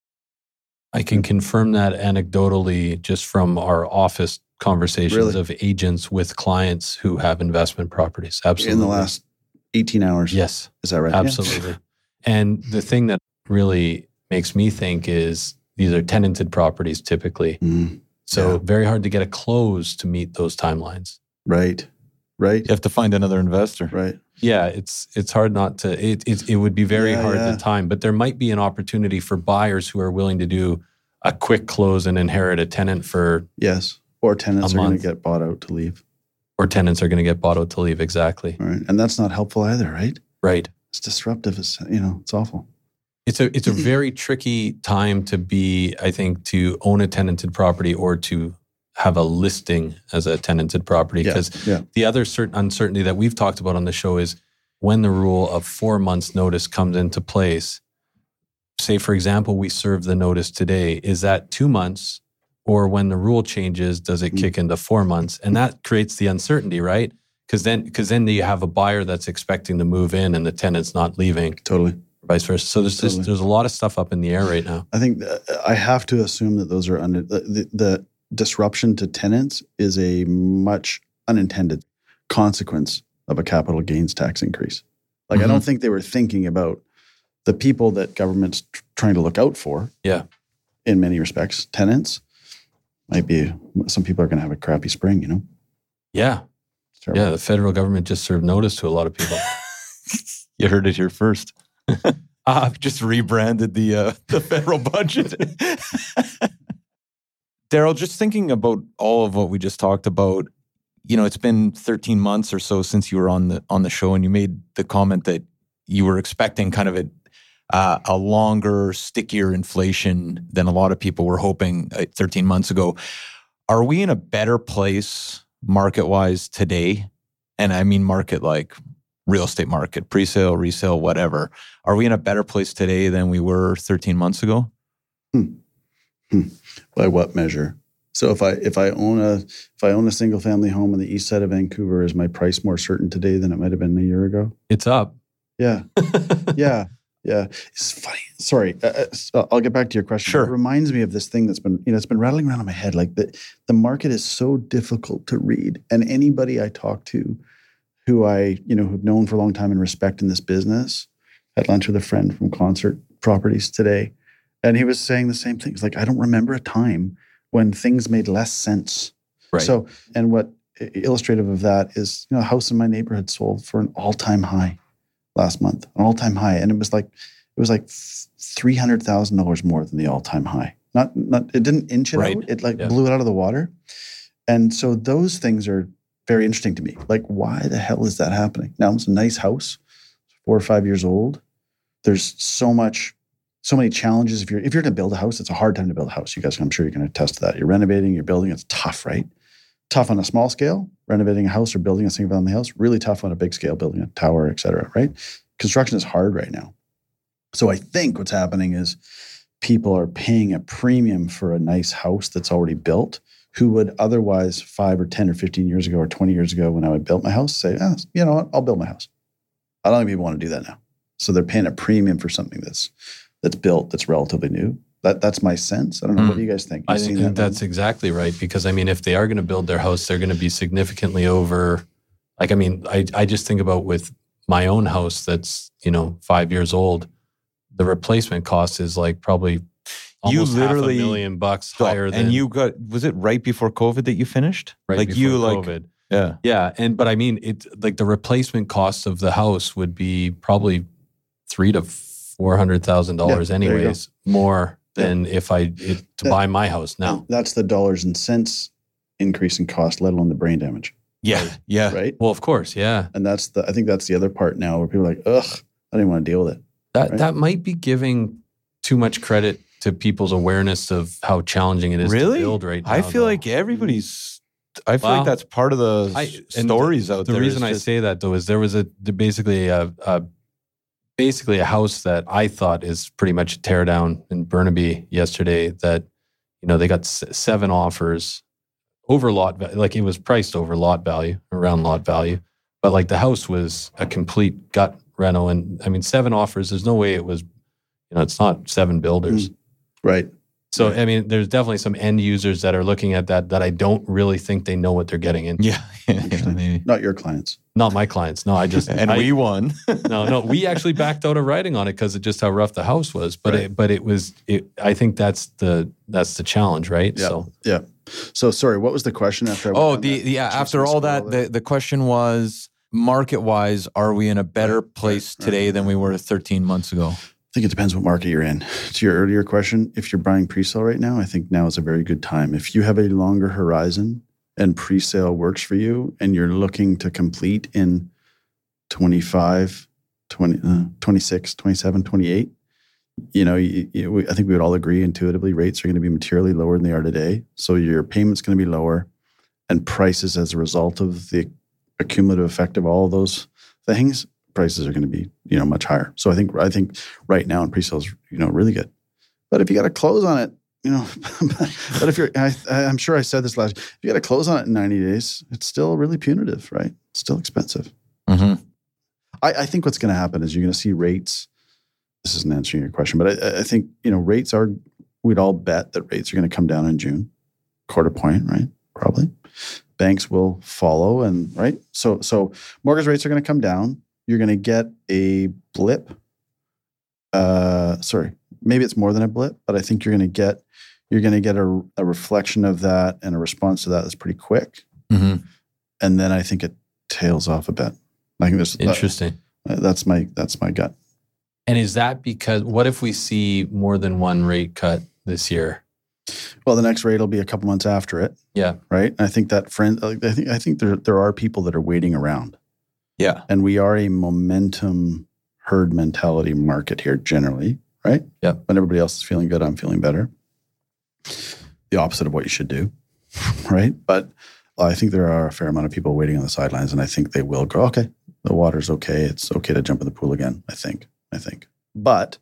Speaker 3: I can confirm that anecdotally just from our office conversations
Speaker 5: Really?
Speaker 3: of agents with clients who have investment properties. Absolutely.
Speaker 5: In the last eighteen hours.
Speaker 3: Yes,
Speaker 5: Is that right? Yeah.
Speaker 3: absolutely. And the thing that really makes me think is these are tenanted properties typically.
Speaker 5: Mm,
Speaker 3: So
Speaker 5: Yeah.
Speaker 3: very hard to get a close to meet those timelines.
Speaker 5: right. Right.
Speaker 4: You have to find another investor.
Speaker 5: Right.
Speaker 3: Yeah, it's it's hard not to. It it, it would be very
Speaker 5: Yeah,
Speaker 3: hard
Speaker 5: yeah.
Speaker 3: to time, but there might be an opportunity for buyers who are willing to do a quick close and inherit a tenant for,
Speaker 5: Yes. Or tenants
Speaker 3: A
Speaker 5: are going to
Speaker 3: month.
Speaker 5: get bought out to leave.
Speaker 3: or tenants are going to get bought out to leave. Exactly.
Speaker 5: All right. And that's not helpful either, right?
Speaker 3: Right.
Speaker 5: It's disruptive. It's, you know, it's awful.
Speaker 3: It's a it's a very tricky time to be, I think, to own a tenanted property or to have a listing as a tenanted property.
Speaker 5: Yeah.
Speaker 3: Because
Speaker 5: Yeah.
Speaker 3: the other certain uncertainty that we've talked about on the show is when the rule of four months notice comes into place. Say, for example, we serve the notice today. Is that two months? Or when the rule changes, does it kick into four months? And that creates the uncertainty, right? Because then, because then you have a buyer that's expecting to move in and the tenant's not leaving,
Speaker 5: Totally.
Speaker 3: vice versa. So there's just,
Speaker 5: Totally.
Speaker 3: there's a lot of stuff up in the air right now.
Speaker 5: I think th- I have to assume that those are under the, the, the disruption to tenants is a much unintended consequence of a capital gains tax increase. Like, I
Speaker 3: Mhm.
Speaker 5: don't think they were thinking about the people that governments tr- trying to look out for.
Speaker 3: Yeah.
Speaker 5: In many respects, tenants might be, some people are going to have a crappy spring, you know?
Speaker 3: Yeah.
Speaker 5: Terrible.
Speaker 3: Yeah. The federal government just served notice to a lot of people.
Speaker 4: You heard it here first. I've just rebranded the uh, the federal budget. Daryl, just thinking about all of what we just talked about, you know, it's been thirteen months or so since you were on the on the show, and you made the comment that you were expecting kind of a uh, a longer, stickier inflation than a lot of people were hoping uh, thirteen months ago. Are we in a better place market-wise today? And I mean market like real estate market, pre-sale, resale, whatever. Are we in a better place today than we were thirteen months ago?
Speaker 5: Hmm. Hmm. By what measure? So if I if I own a if I own a single family home on the east side of Vancouver, is my price more certain today than it might have been a year ago?
Speaker 3: It's up.
Speaker 5: Yeah, yeah, yeah. It's funny. Sorry, uh, uh, I'll get back to your question.
Speaker 4: Sure.
Speaker 5: It reminds me of this thing that's been you know it's been rattling around in my head. Like the the market is so difficult to read, and anybody I talk to, who I you know who've known for a long time and respect in this business, had lunch with a friend from Concert Properties today, and he was saying the same things. Like, I don't remember a time when things made less sense.
Speaker 3: Right.
Speaker 5: So, and what illustrative of that is, you know, a house in my neighborhood sold for an all-time high last month, an all-time high, and it was like it was like three hundred thousand dollars more than the all-time high. Not not it didn't inch it
Speaker 3: Right.
Speaker 5: out; it like
Speaker 3: Yeah.
Speaker 5: blew it out of the water. And so those things are very interesting to me. Like, why the hell is that happening? Now it's a nice house, four or five years old. There's so much, so many challenges. If you're if you're going to build a house, it's a hard time to build a house. You guys, I'm sure you can attest to that. You're renovating, you're building. It's tough, right? Tough on a small scale, renovating a house or building a single family house. Really tough on a big scale, building a tower, et cetera. Right? Construction is hard right now. So I think what's happening is people are paying a premium for a nice house that's already built, who would otherwise five or ten or fifteen years ago or twenty years ago, when I would build my house, say, ah, you know what, I'll build my house. I don't think people want to do that now. So they're paying a premium for something that's that's built, that's relatively new. That that's my sense. I don't know.
Speaker 3: Mm.
Speaker 5: What do you guys think?
Speaker 3: I
Speaker 5: You've
Speaker 3: think
Speaker 5: seen
Speaker 3: that that's exactly right. Because I mean, if they are going to build their house, they're going to be significantly over. Like, I mean, I I just think about with my own house that's, you know, five years old, the replacement cost is like probably almost
Speaker 4: literally
Speaker 3: half a million bucks higher than.
Speaker 4: And you got, was it right before COVID that you finished?
Speaker 3: right
Speaker 4: like
Speaker 3: before
Speaker 4: you
Speaker 3: COVID.
Speaker 4: like, yeah.
Speaker 3: Yeah, and but I mean, it like the replacement cost of the house would be probably three to four hundred thousand dollars,
Speaker 5: Yeah, there you
Speaker 3: anyways, more than if I it, to
Speaker 5: That-
Speaker 3: buy my house now.
Speaker 5: That's the dollars and cents increase in cost, let alone the brain damage,
Speaker 4: Yeah. Yeah.
Speaker 5: right?
Speaker 3: Well, of course, yeah.
Speaker 5: And that's the I think that's the other part now where people are like, ugh, I don't even want to deal with it.
Speaker 3: That
Speaker 5: Right.
Speaker 3: that might be giving too much credit to people's awareness of how challenging it is
Speaker 4: Really?
Speaker 3: to build right now.
Speaker 4: I feel
Speaker 3: though.
Speaker 4: like everybody's, I feel
Speaker 3: Well,
Speaker 4: like that's part of the
Speaker 3: I-
Speaker 4: s-
Speaker 3: and
Speaker 4: stories out
Speaker 3: the
Speaker 4: there.
Speaker 3: reason
Speaker 4: is
Speaker 3: I
Speaker 4: just-
Speaker 3: say that though is there was a basically a, a basically a house that I thought is pretty much a tear down in Burnaby yesterday. That you know they got s- seven offers over lot va- like it was priced over lot value, around lot value, but like the house was a complete gut reno, and I mean seven offers. There's no way it was, you know, it's not seven builders.
Speaker 5: Right.
Speaker 3: So I mean, there's definitely some end users that are looking at that that I don't really think they know what they're getting into.
Speaker 4: Yeah. yeah,
Speaker 5: Interesting.
Speaker 4: maybe.
Speaker 5: Not your clients.
Speaker 3: Not my clients. No, I just
Speaker 4: And
Speaker 3: I,
Speaker 4: we won.
Speaker 3: no, no. We actually backed out of writing on it because of just how rough the house was. But
Speaker 5: Right.
Speaker 3: it, but it was. It, I think that's the that's the challenge, right?
Speaker 5: Yeah.
Speaker 3: So
Speaker 5: Yeah. So sorry, what was the question after I went
Speaker 4: Oh,
Speaker 5: on
Speaker 4: the,
Speaker 5: that?
Speaker 4: yeah.
Speaker 5: Just
Speaker 4: After
Speaker 5: to
Speaker 4: all
Speaker 5: scroll
Speaker 4: that,
Speaker 5: there?
Speaker 4: the, the question was market wise, are we in a better
Speaker 5: Right,
Speaker 4: place
Speaker 5: right,
Speaker 4: today
Speaker 5: right,
Speaker 4: than we were thirteen months ago?
Speaker 5: I think it depends what market you're in. To your earlier question, if you're buying pre-sale right now, I think now is a very good time. If you have a longer horizon and pre-sale works for you and you're looking to complete in twenty-five, twenty, uh, twenty-six, twenty-seven, twenty-eight, you know, you, you, we, I think we would all agree intuitively rates are going to be materially lower than they are today. So your payment's going to be lower and prices as a result of the accumulative effect of all of those things, prices are going to be, you know, much higher. So I think I think right now in pre-sales, you know, really good. But if you got to close on it, you know, but if you're, I, I'm sure I said this last, if you got to close on it in ninety days, it's still really punitive, right? It's still expensive.
Speaker 4: Mm-hmm.
Speaker 5: I, I think what's going to happen is you're going to see rates. This isn't answering your question, but I, I think, you know, rates are, we'd all bet that rates are going to come down in June, quarter point, right? Probably. Banks will follow and, right? So, so mortgage rates are going to come down. You're going to get a blip. Uh, sorry, maybe it's more than a blip, but I think you're going to get you're going to get a, a reflection of that and a response to that that's pretty quick.
Speaker 4: Mm-hmm.
Speaker 5: And then I think it tails off a bit. I think there's
Speaker 3: Interesting.
Speaker 5: Uh, that's my that's my gut.
Speaker 3: And is that because, what if we see more than one rate cut this year?
Speaker 5: Well, the next rate will be a couple months after it.
Speaker 3: Yeah.
Speaker 5: Right. And I think that friend, I think I think there there are people that are waiting around.
Speaker 4: Yeah.
Speaker 5: And we are a momentum herd mentality market here generally, right?
Speaker 3: Yeah.
Speaker 5: When everybody else is feeling good, I'm feeling better. The opposite of what you should do, right? But I think there are a fair amount of people waiting on the sidelines, and I think they will go, okay, the water's okay. It's okay to jump in the pool again, I think. I think. But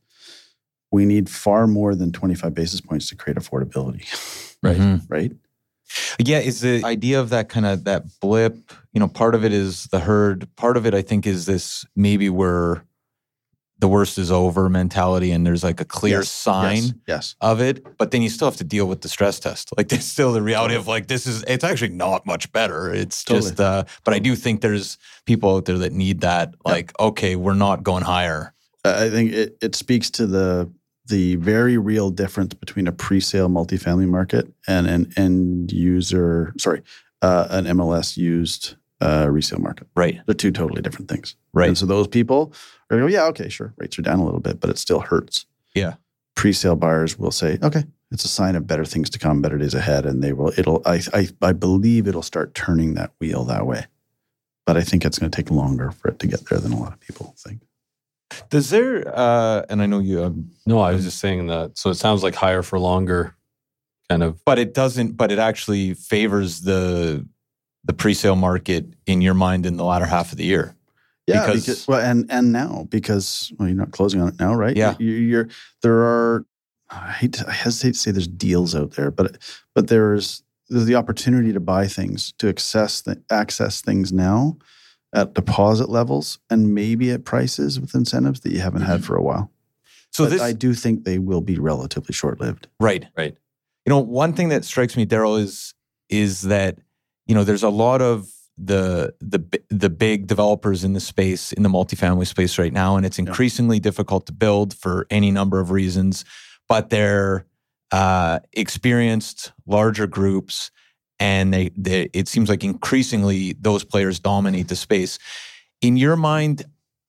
Speaker 5: we need far more than twenty-five basis points to create affordability,
Speaker 3: Right.
Speaker 4: Mm-hmm.
Speaker 5: right?
Speaker 4: Yeah, is the idea of that kind of that blip, you know, part of it is the herd. Part of it, I think, is this maybe where the worst is over mentality and there's like a clear
Speaker 5: Yes,
Speaker 4: sign
Speaker 5: yes, yes.
Speaker 4: of it. But then you still have to deal with the stress test. Like there's still the reality of like, this is, it's actually not much better. It's
Speaker 5: Totally.
Speaker 4: just, uh, but I do think there's people out there that need that, like, okay, we're not going higher.
Speaker 5: I think it, it speaks to the the very real difference between a pre-sale multifamily market and an end user, sorry, uh, an M L S used uh, resale market.
Speaker 4: Right.
Speaker 5: They're two totally different things.
Speaker 4: Right.
Speaker 5: And so those people are going to go, yeah, okay, sure, rates are down a little bit, but it still hurts.
Speaker 4: Yeah.
Speaker 5: Pre-sale buyers will say, okay, it's a sign of better things to come, better days ahead, and they will. It'll. I. I, I believe it'll start turning that wheel that way, but I think it's going to take longer for it to get there than a lot of people think.
Speaker 4: Does there, uh, and I know you, um,
Speaker 3: No, I was just saying that. So it sounds like higher for longer, kind of.
Speaker 4: but it doesn't, but it actually favors the the pre-sale market in your mind in the latter half of the year.
Speaker 5: Yeah,
Speaker 4: Because-
Speaker 5: because, well, and and now because well, you're not closing on it now, right?
Speaker 4: Yeah.
Speaker 5: you, you're there are. I hate to, I hesitate to say there's deals out there, but but there's there's the opportunity to buy things, to access the, access things now at deposit levels and maybe at prices with incentives that you haven't had for a while.
Speaker 4: So
Speaker 5: But
Speaker 4: this,
Speaker 5: I do think they will be relatively short-lived.
Speaker 4: right,
Speaker 3: Right.
Speaker 4: You know, one thing that strikes me, Daryl, is is that you know there's a lot of the the bi- the big developers in the space, in the multifamily space right now, and it's increasingly difficult to build for any number of reasons. But they're uh, experienced, larger groups, and they, they it seems like increasingly those players dominate the space. In your mind,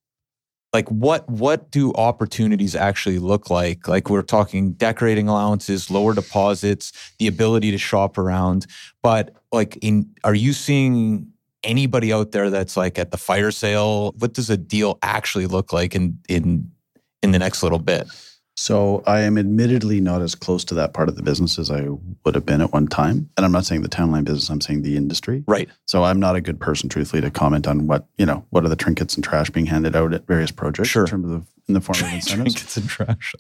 Speaker 4: like what what do opportunities actually look like? Like we're talking decorating allowances, lower deposits, the ability to shop around. But like, in are you seeing anybody out there that's like at the fire sale? What does a deal actually look like in in in the next little bit?
Speaker 5: So I am admittedly not as close to that part of the business as I would have been at one time. And I'm not saying the Townline business, I'm saying the industry.
Speaker 4: Right.
Speaker 5: So I'm not a good person, truthfully, to comment on what, you know, what are the trinkets and trash being handed out at various projects
Speaker 4: Sure.
Speaker 5: in terms of in the form of incentives.
Speaker 4: Trinkets and trash.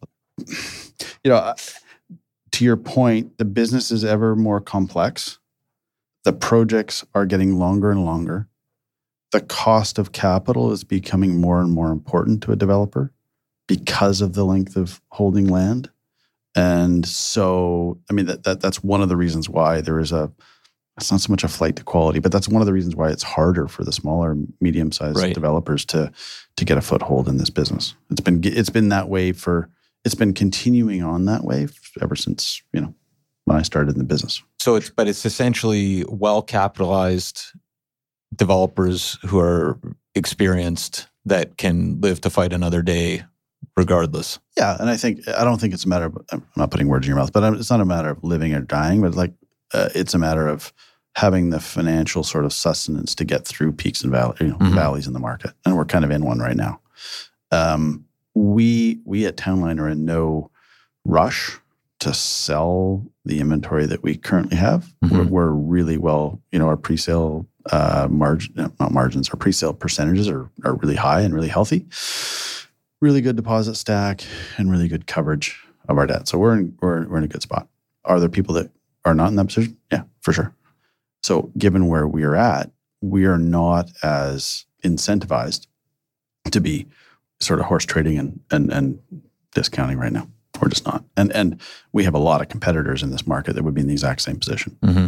Speaker 5: You know, uh, to your point, the business is ever more complex. The projects are getting longer and longer. The cost of capital is becoming more and more important to a developer because of the length of holding land. And so, I mean, that, that that's one of the reasons why there is a, it's not so much a flight to quality, but that's one of the reasons why it's harder for the smaller, medium-sized
Speaker 4: Right.
Speaker 5: developers to to get a foothold in this business. It's been it's been that way for, it's been continuing on that way ever since, you know, when I started in the business.
Speaker 4: So it's but it's essentially well capitalized developers who are experienced that can live to fight another day regardless.
Speaker 5: Yeah, and I think I don't think it's a matter of, I'm not putting words in your mouth, but it's not a matter of living or dying, but like uh, it's a matter of having the financial sort of sustenance to get through peaks and valleys, you know,
Speaker 4: Mhm.
Speaker 5: valleys in the market, and we're kind of in one right now. Um, we we at Townline are in no rush to sell the inventory that we currently have.
Speaker 4: Mhm.
Speaker 5: We're, we're really well, you know, our pre-sale uh, margin, not margins, our pre-sale percentages are are really high and really healthy. Really good deposit stack and really good coverage of our debt. So we're in we're we're in a good spot. Are there people that are not in that position? Yeah, for sure. So given where we are at, we are not as incentivized to be sort of horse trading and and and discounting right now. We're just not. And and we have a lot of competitors in this market that would be in the exact same position.
Speaker 4: Mm-hmm.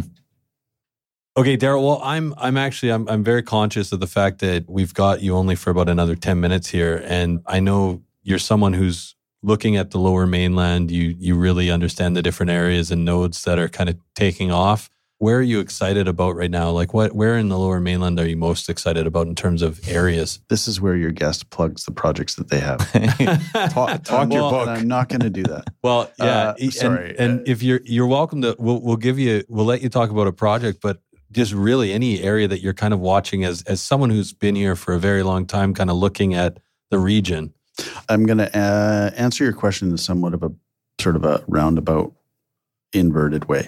Speaker 3: Okay, Daryl. Well, I'm I'm actually I'm I'm very conscious of the fact that we've got you only for about another ten minutes here, and I know you're someone who's looking at the Lower Mainland, you you really understand the different areas and nodes that are kind of taking off. Where are you excited about right now? Like what, where in the Lower Mainland are you most excited about in terms of areas?
Speaker 5: This is where your guest plugs the projects that they have.
Speaker 4: talk talk your
Speaker 5: Well,
Speaker 4: book.
Speaker 5: and I'm not going to do that.
Speaker 3: Well, yeah,
Speaker 5: Uh,
Speaker 3: and,
Speaker 5: sorry.
Speaker 3: And if you're you're welcome to, we'll we'll give you, we'll let you talk about a project, but just really any area that you're kind of watching as as someone who's been here for a very long time, kind of looking at the region.
Speaker 5: I'm going to uh, answer your question in somewhat of a sort of a roundabout, inverted way.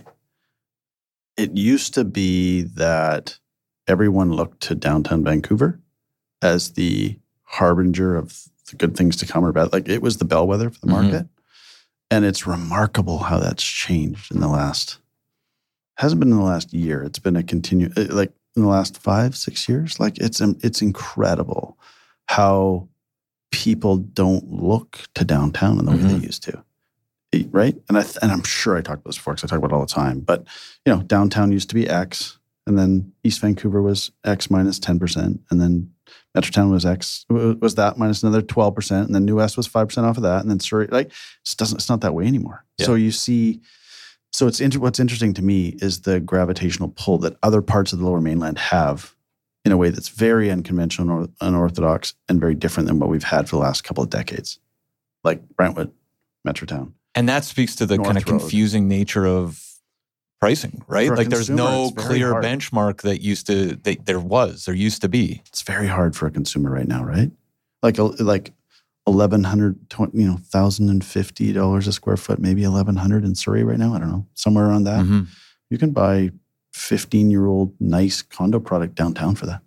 Speaker 5: It used to be that everyone looked to downtown Vancouver as the harbinger of the good things to come or bad. Like it was the bellwether for the
Speaker 4: Mm-hmm.
Speaker 5: market. And it's remarkable how that's changed in the last, hasn't been in the last year. It's been a continue, like in the last five, six years. Like it's, it's incredible how people don't look to downtown in the
Speaker 4: Mm-hmm.
Speaker 5: way they used to. Right. And I th- and I'm sure I talk about this before because I talk about it all the time. But, you know, downtown used to be X, and then East Vancouver was X minus ten percent. And then Metrotown was X, was that minus another twelve percent. And then New West was five percent off of that. And then Surrey, like, it doesn't, it's not that way anymore.
Speaker 3: Yeah.
Speaker 5: So you see, so it's inter- what's interesting to me is the gravitational pull that other parts of the Lower Mainland have in a way that's very unconventional or unorthodox and very different than what we've had for the last couple of decades, like Brentwood, Metrotown.
Speaker 4: And that speaks to the
Speaker 5: North
Speaker 4: kind of
Speaker 5: Road.
Speaker 4: confusing nature of pricing, right?
Speaker 5: For a
Speaker 4: Like there's
Speaker 5: consumer,
Speaker 4: no
Speaker 5: it's very
Speaker 4: clear
Speaker 5: hard.
Speaker 4: benchmark that used to, that there was, there used to be.
Speaker 5: It's very hard for a consumer right now, right? Like like eleven hundred, you know, one thousand fifty dollars a square foot, maybe eleven hundred in Surrey right now. I don't know, somewhere around that.
Speaker 4: Mm-hmm.
Speaker 5: You can buy fifteen year old nice condo product downtown for that.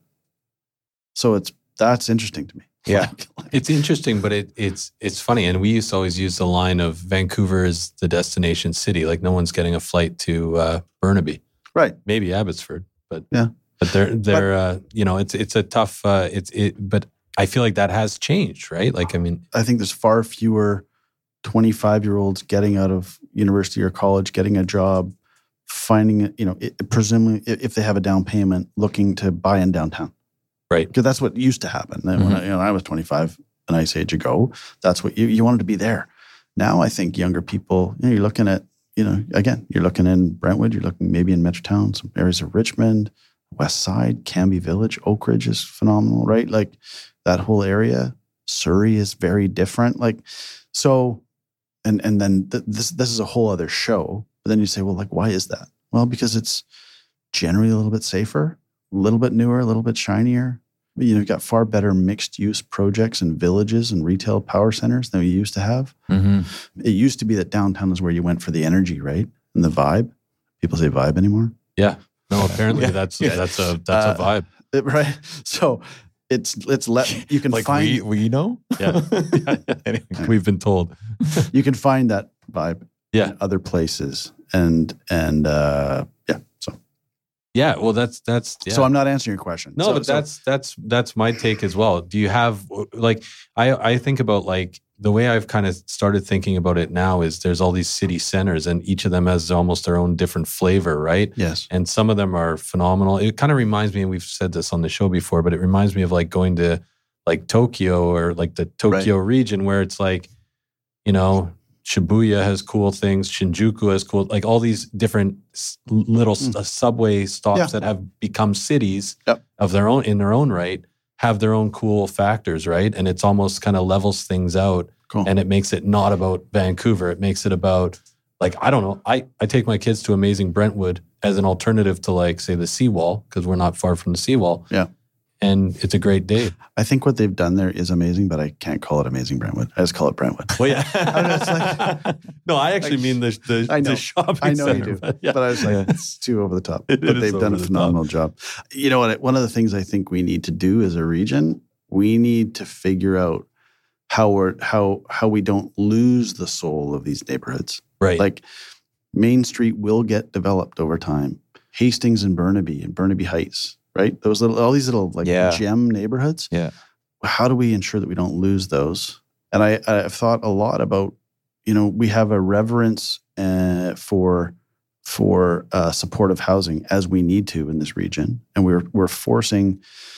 Speaker 5: So it's that's interesting to me.
Speaker 4: Yeah.
Speaker 5: Like- like-
Speaker 3: It's interesting, but it, it's it's funny. And we used to always use the line of Vancouver is the destination city. Like no one's getting a flight to uh, Burnaby,
Speaker 5: right.
Speaker 3: maybe Abbotsford, but
Speaker 5: Yeah.
Speaker 3: but they're they're uh, you know it's it's a tough uh, it's it. But I feel like that has changed, right? Like I mean,
Speaker 5: I think there's far fewer twenty-five year olds getting out of university or college, getting a job, finding, you know, it, presumably if they have a down payment, looking to buy in downtown.
Speaker 3: Right.
Speaker 5: Because that's what used to happen. And When I, you know, I was twenty-five, an ice age ago, that's what you, you wanted to be there. Now I think younger people, you know, you're looking at, you know, again, you're looking in Brentwood, you're looking maybe in Metrotown, some areas of Richmond, West Side, Canby Village, Oak Ridge is phenomenal, right? Like that whole area. Surrey is very different. Like, so, and and then th- this this is a whole other show. But then you say, well, like, why is that? Well, because it's generally a little bit safer, a little bit newer, a little bit shinier. You know, you've got far better mixed use projects and villages and retail power centers than we used to have.
Speaker 4: Mm-hmm.
Speaker 5: It used to be that downtown is where you went for the energy, right? And the vibe. People say vibe anymore.
Speaker 3: yeah, no. Apparently
Speaker 4: Yeah.
Speaker 3: that's
Speaker 5: Yeah.
Speaker 3: that's a that's
Speaker 5: Uh,
Speaker 3: a vibe.
Speaker 5: It- right. So it's it's let you can
Speaker 4: Like
Speaker 5: find
Speaker 4: we, we know?
Speaker 3: Yeah.
Speaker 4: Anyway.
Speaker 3: We've been told.
Speaker 5: you can find that vibe
Speaker 3: Yeah.
Speaker 5: in other places. And and uh yeah. So
Speaker 3: Yeah. Well, that's that's yeah.
Speaker 5: so I'm not answering your question.
Speaker 3: No,
Speaker 5: So-
Speaker 3: but
Speaker 5: so-
Speaker 3: that's that's that's my take as well. Do you have like I I think about like the way I've kind of started thinking about it now is there's all these city centers and each of them has almost their own different flavor, right?
Speaker 5: yes.
Speaker 3: And some of them are phenomenal. It kind of reminds me, and we've said this on the show before, but it reminds me of like going to like Tokyo or like the Tokyo region where it's like, you know, Shibuya has cool things, Shinjuku has cool, like all these different s- little s- uh, subway stops
Speaker 5: Yeah.
Speaker 3: that have become cities
Speaker 5: Yep.
Speaker 3: of their own, in their own right, have their own cool factors, right? And it's almost kind of levels things out
Speaker 5: Cool.
Speaker 3: and it makes it not about Vancouver. It makes it about like, I don't know, I, I take my kids to Amazing Brentwood as an alternative to like, say the seawall, because we're not far from the seawall.
Speaker 5: Yeah.
Speaker 3: And it's a great day.
Speaker 5: I think what they've done there is amazing, but I can't call it Amazing Brentwood. I just call it Brentwood.
Speaker 3: Well, yeah.
Speaker 5: I mean, it's like-
Speaker 3: no, I actually
Speaker 5: like-
Speaker 3: mean the the,
Speaker 5: I know.
Speaker 3: the shopping
Speaker 5: I know
Speaker 3: center.
Speaker 5: you do,
Speaker 3: But, yeah.
Speaker 5: but I was like,
Speaker 4: Yeah.
Speaker 5: it's too over the top.
Speaker 3: It
Speaker 5: but
Speaker 3: is
Speaker 5: they've done
Speaker 3: over
Speaker 5: a
Speaker 3: the
Speaker 5: phenomenal job. You know what? One of the things I think we need to do as a region, we need to figure out how we're how how we don't lose the soul of these neighborhoods.
Speaker 3: right.
Speaker 5: Like Main Street will get developed over time. Hastings and Burnaby and Burnaby Heights, right? Those little, all these little like
Speaker 4: Yeah.
Speaker 5: gem neighborhoods.
Speaker 4: Yeah.
Speaker 5: How do we ensure that we don't lose those? And I, I've thought a lot about, you know, we have a reverence uh, for for uh, supportive housing as we need to in this region, and we're we're forcing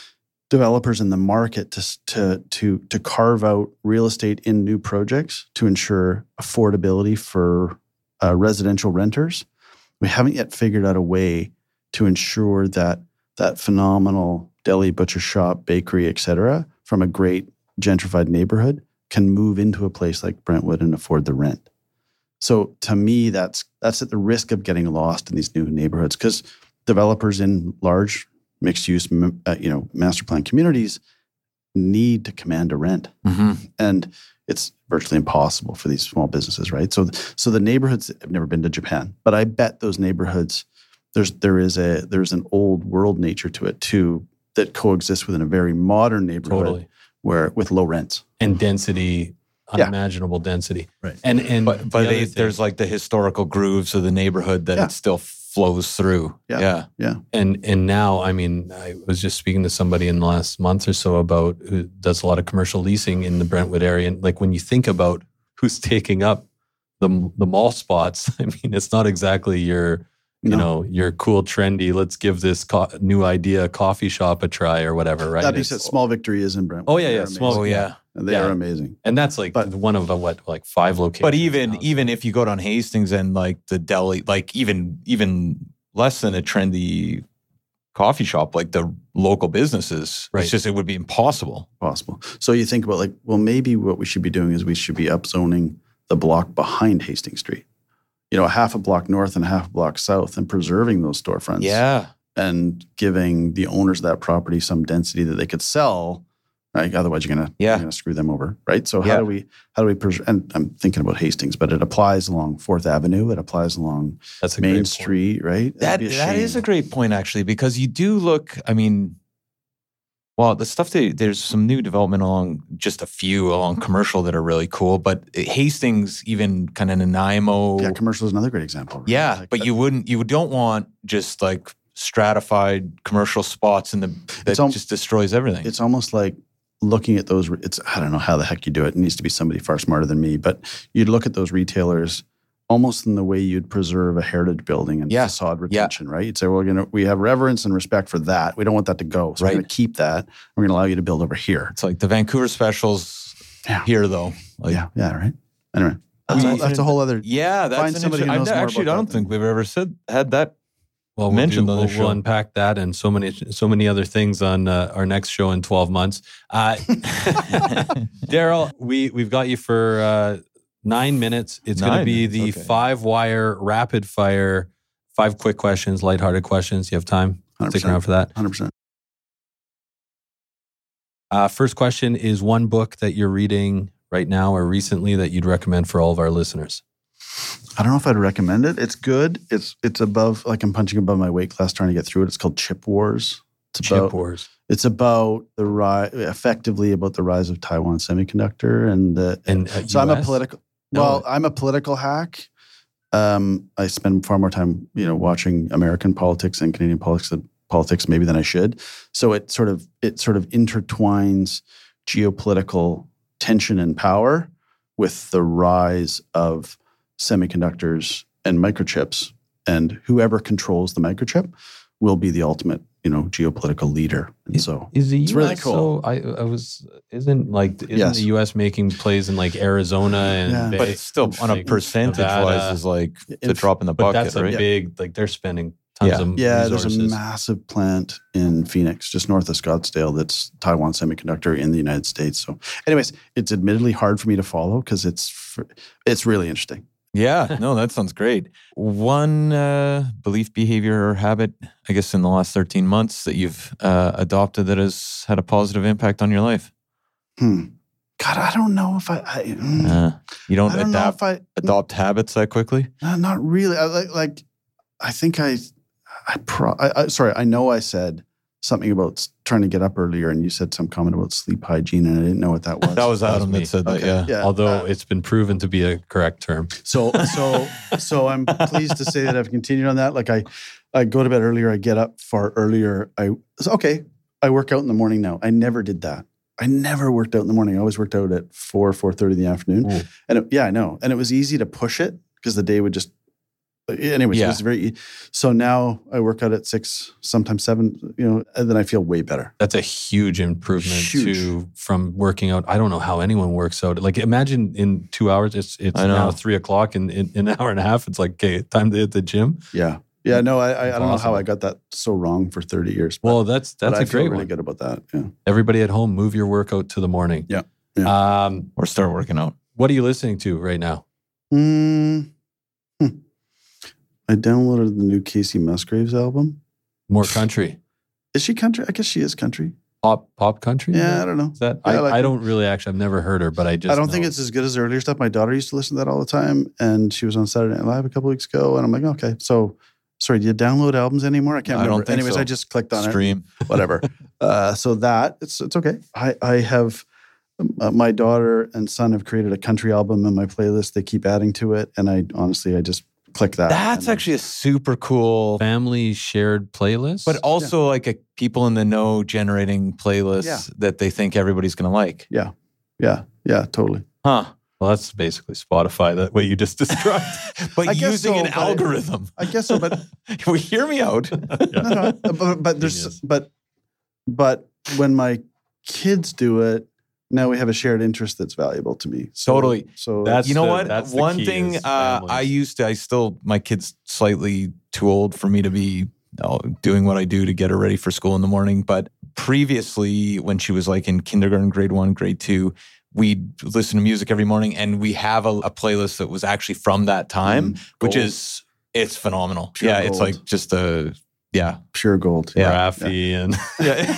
Speaker 5: developers in the market to to to to carve out real estate in new projects to ensure affordability for uh, residential renters. We haven't yet figured out a way to ensure that that phenomenal deli, butcher shop, bakery, et cetera, from a great gentrified neighborhood can move into a place like Brentwood and afford the rent. So to me, that's that's at the risk of getting lost in these new neighborhoods, because developers in large mixed-use, uh, you know, master plan communities need to command a rent,
Speaker 4: Mm-hmm.
Speaker 5: and it's virtually impossible for these small businesses, right? So, so the neighborhoods. I've never been to Japan, but I bet those neighborhoods, there's there is a there's an old world nature to it too that coexists within a very modern neighborhood,
Speaker 3: Totally.
Speaker 5: where with low rents.
Speaker 3: And density,
Speaker 5: Yeah.
Speaker 3: unimaginable density.
Speaker 5: Right.
Speaker 3: And and
Speaker 4: But but
Speaker 3: the
Speaker 4: they,
Speaker 3: other thing-
Speaker 4: there's like the historical grooves of the neighborhood that
Speaker 5: Yeah.
Speaker 4: it still flows through.
Speaker 5: Yeah.
Speaker 4: Yeah.
Speaker 3: And and now, I mean, I was just speaking to somebody in the last month or so about who does a lot of commercial leasing in the Brentwood area. And like when you think about who's taking up the the mall spots, I mean, it's not exactly your you
Speaker 5: No.
Speaker 3: know your cool trendy. Let's give this co- new idea coffee shop a try or whatever, right?
Speaker 5: That being
Speaker 3: It's-
Speaker 5: said, Small Victory is in Brentwood.
Speaker 3: Oh yeah, yeah,
Speaker 5: They're
Speaker 3: small.
Speaker 4: Oh
Speaker 5: amazing.
Speaker 4: yeah.
Speaker 5: And they
Speaker 3: Yeah.
Speaker 5: are amazing.
Speaker 3: And that's like
Speaker 5: But-
Speaker 3: one of the what like five locations.
Speaker 4: But even
Speaker 3: now.
Speaker 4: even if you go down Hastings and like the deli, like even even less than a trendy coffee shop, like the local businesses,
Speaker 3: Right.
Speaker 4: it's just it would be impossible.
Speaker 5: Possible. So you think about like, well, maybe what we should be doing is we should be upzoning the block behind Hastings Street. You know, a half a block north and a half a block south, and preserving those storefronts.
Speaker 4: Yeah.
Speaker 5: And giving the owners of that property some density that they could sell. Right? Otherwise, you're gonna
Speaker 4: Yeah.
Speaker 5: you're gonna screw them over, right? So how
Speaker 4: Yeah.
Speaker 5: do we how do we preserve? And I'm thinking about Hastings, but it applies along Fourth Avenue. It applies along
Speaker 3: that's a
Speaker 5: Main
Speaker 3: great point.
Speaker 5: Street, right?
Speaker 4: That
Speaker 5: That'd be
Speaker 4: that is a
Speaker 5: shame.
Speaker 4: great point actually, because you do look, I mean, well, the stuff that there's some new development along just a few along commercial that are really cool, but Hastings, even kind of Nanaimo.
Speaker 5: Yeah, commercial is another great example. right?
Speaker 4: Yeah,
Speaker 5: Like
Speaker 4: but
Speaker 5: that-
Speaker 4: you wouldn't, you don't want just like stratified commercial spots in the that
Speaker 5: It's al-
Speaker 4: just destroys everything.
Speaker 5: It's almost like looking at those. It's I don't know how the heck you do it. It needs to be somebody far smarter than me. But you'd look at those retailers almost in the way you'd preserve a heritage building and
Speaker 4: Yeah.
Speaker 5: facade
Speaker 4: Yeah.
Speaker 5: retention, right? You'd say, well, you know, we have reverence and respect for that. We don't want that to go. So we're
Speaker 4: Right.
Speaker 5: going to keep that. We're going to allow you to build over here.
Speaker 4: It's like the Vancouver specials
Speaker 5: Yeah.
Speaker 4: here though. Like,
Speaker 5: yeah, yeah, right. Anyway, that's,
Speaker 4: We-
Speaker 5: a, that's a whole other.
Speaker 4: Yeah, that's
Speaker 5: Find
Speaker 4: an
Speaker 5: somebody who
Speaker 4: inter-
Speaker 5: knows
Speaker 4: I,
Speaker 5: more
Speaker 4: actually,
Speaker 5: about
Speaker 4: I don't
Speaker 5: that
Speaker 4: think
Speaker 5: than-
Speaker 4: we've ever said had that.
Speaker 3: Well, we'll
Speaker 4: mentioned
Speaker 3: do-
Speaker 4: on the
Speaker 3: we'll, we'll
Speaker 4: show.
Speaker 3: unpack that and so many so many other things on uh, our next show in twelve months. Uh, Daryl, we we've got you for uh, nine minutes. It's going to
Speaker 4: Nine
Speaker 3: be
Speaker 4: minutes,
Speaker 3: the
Speaker 4: okay.
Speaker 3: five wire rapid fire, five quick questions, lighthearted questions. You have time? Stick around for that.
Speaker 5: one hundred percent.
Speaker 3: Uh, first question is one book that you're reading right now or recently that you'd recommend for all of our listeners.
Speaker 5: I don't know if I'd recommend it. It's good. It's it's above, like I'm punching above my weight class trying to get through it. It's called Chip Wars. It's
Speaker 3: Chip
Speaker 5: about,
Speaker 3: Wars.
Speaker 5: It's about the rise, effectively about the rise of Taiwan Semiconductor, and the,
Speaker 3: And uh,
Speaker 5: so I'm a
Speaker 3: U S?
Speaker 5: political.
Speaker 3: No.
Speaker 5: Well, I'm a political hack. Um, I spend far more time, you know, watching American politics and Canadian politics than, politics maybe than I should. So it sort of it sort of intertwines geopolitical tension and power with the rise of semiconductors and microchips, and whoever controls the microchip will be the ultimate, you know, geopolitical leader. And so
Speaker 3: Is the
Speaker 5: It's
Speaker 3: U S
Speaker 5: really cool.
Speaker 3: So I, I was isn't like isn't
Speaker 5: Yes.
Speaker 3: the U S making plays in like Arizona and
Speaker 5: Yeah.
Speaker 3: Bay-
Speaker 4: But it's still on a
Speaker 3: like
Speaker 4: percentage
Speaker 3: Nevada.
Speaker 4: wise is like the
Speaker 5: Inf-
Speaker 4: drop in the
Speaker 3: But
Speaker 4: bucket,
Speaker 3: that's a
Speaker 4: right?
Speaker 3: big like they're spending tons
Speaker 4: Yeah.
Speaker 3: of
Speaker 5: yeah,
Speaker 3: resources.
Speaker 5: there's a massive plant in Phoenix, just north of Scottsdale, that's Taiwan Semiconductor in the United States. So, anyways, it's admittedly hard for me to follow because it's fr- it's really interesting.
Speaker 4: Yeah, no, that sounds great. One uh, belief, behavior, or habit, I guess, in the last thirteen months that you've uh, adopted that has had a positive impact on your life.
Speaker 5: Hmm. God, I don't know if I. I, mm,
Speaker 4: Uh, you don't,
Speaker 5: I don't
Speaker 4: adapt
Speaker 5: know if I.
Speaker 4: adopt habits that quickly.
Speaker 5: Uh, not really. I, like, like, I think I, I, pro, I, I, sorry, I know I said something about s- trying to get up earlier, and you said some comment about sleep hygiene, and I didn't know what that was.
Speaker 4: That was
Speaker 3: That was
Speaker 4: Adam
Speaker 3: me.
Speaker 4: that said that.
Speaker 5: Okay,
Speaker 4: Yeah.
Speaker 5: yeah.
Speaker 3: Although
Speaker 5: uh,
Speaker 3: it's been proven to be a correct term.
Speaker 5: So, so, so I'm pleased to say that I've continued on that. Like I, I go to bed earlier. I get up far earlier. I so, okay. I work out in the morning now. I never did that. I never worked out in the morning. I always worked out at four, four thirty in the afternoon.
Speaker 3: Ooh.
Speaker 5: And it, yeah, I know. And it was easy to push it because the day would just Anyways,
Speaker 4: Yeah.
Speaker 5: it was very. So now I work out at six, sometimes seven. You know, and then I feel way better.
Speaker 3: That's a huge improvement
Speaker 5: Huge.
Speaker 3: to from working out. I don't know how anyone works out. Like imagine in two hours, it's it's
Speaker 4: I know.
Speaker 3: now three o'clock, and in, in an hour and a half, it's like okay, time to hit the gym.
Speaker 5: Yeah, yeah. No, I I, I don't know
Speaker 3: Awesome.
Speaker 5: how I got that so wrong for thirty years. But,
Speaker 3: Well, that's
Speaker 5: but
Speaker 3: that's
Speaker 5: I
Speaker 3: a
Speaker 5: feel
Speaker 3: great
Speaker 5: really
Speaker 3: one.
Speaker 5: good about that. Yeah.
Speaker 3: Everybody at home, move your workout to the morning.
Speaker 5: Yeah.
Speaker 3: Um,
Speaker 4: Or start working out.
Speaker 3: what are you listening to right now?
Speaker 5: Mm, hmm. I downloaded the new Casey Musgraves album.
Speaker 3: More country,
Speaker 5: Is she country? I guess she is country.
Speaker 3: pop, pop country.
Speaker 5: Yeah, I don't know.
Speaker 3: Is that
Speaker 5: Yeah,
Speaker 3: I,
Speaker 5: I like
Speaker 3: I
Speaker 5: it.
Speaker 3: don't really actually. I've never heard her, but I just
Speaker 5: I don't
Speaker 3: know.
Speaker 5: think it's as good as the earlier stuff. My daughter used to listen to that all the time, and she was on Saturday Night Live a couple weeks ago, and I'm like, okay, so sorry, do you download albums anymore? I can't
Speaker 4: I don't
Speaker 5: remember.
Speaker 4: think
Speaker 5: Anyways,
Speaker 4: so.
Speaker 5: I just clicked on
Speaker 4: Stream.
Speaker 5: it, whatever. uh, so that it's it's okay. I I have uh, my daughter and son have created a country album in my playlist. They keep adding to it, and I honestly I just click that.
Speaker 4: That's
Speaker 5: and-
Speaker 4: actually a super cool,
Speaker 3: family shared playlist.
Speaker 4: but also like a people in the know generating playlist
Speaker 5: Yeah.
Speaker 4: that they think everybody's going to like.
Speaker 5: yeah, yeah, yeah, totally.
Speaker 4: Huh.
Speaker 3: well, that's basically Spotify. That way you just described.
Speaker 4: But
Speaker 5: I guess
Speaker 4: using
Speaker 5: so,
Speaker 4: an
Speaker 5: but-
Speaker 4: algorithm.
Speaker 5: I guess so, but
Speaker 4: Well, hear me out.
Speaker 5: no, no, but, but there's
Speaker 3: Genius.
Speaker 5: but but when my kids do it, now we have a shared interest that's valuable to me. So,
Speaker 4: Totally.
Speaker 5: So
Speaker 3: That's
Speaker 4: You know
Speaker 3: the-
Speaker 4: what?
Speaker 3: that's the
Speaker 4: One
Speaker 3: key
Speaker 4: thing
Speaker 3: is
Speaker 4: uh,
Speaker 3: families.
Speaker 4: I used to, I still, my kid's slightly too old for me to be uh, doing what I do to get her ready for school in the morning. But previously, when she was like in kindergarten, grade one, grade two, we'd listen to music every morning, and we have a, a playlist that was actually from that time,
Speaker 5: Mm,
Speaker 4: which
Speaker 5: gold.
Speaker 4: is, it's phenomenal.
Speaker 5: Pure
Speaker 4: yeah, it's
Speaker 5: gold.
Speaker 4: like just a, yeah.
Speaker 5: pure gold.
Speaker 4: Yeah.
Speaker 3: Raffi and
Speaker 4: Yeah.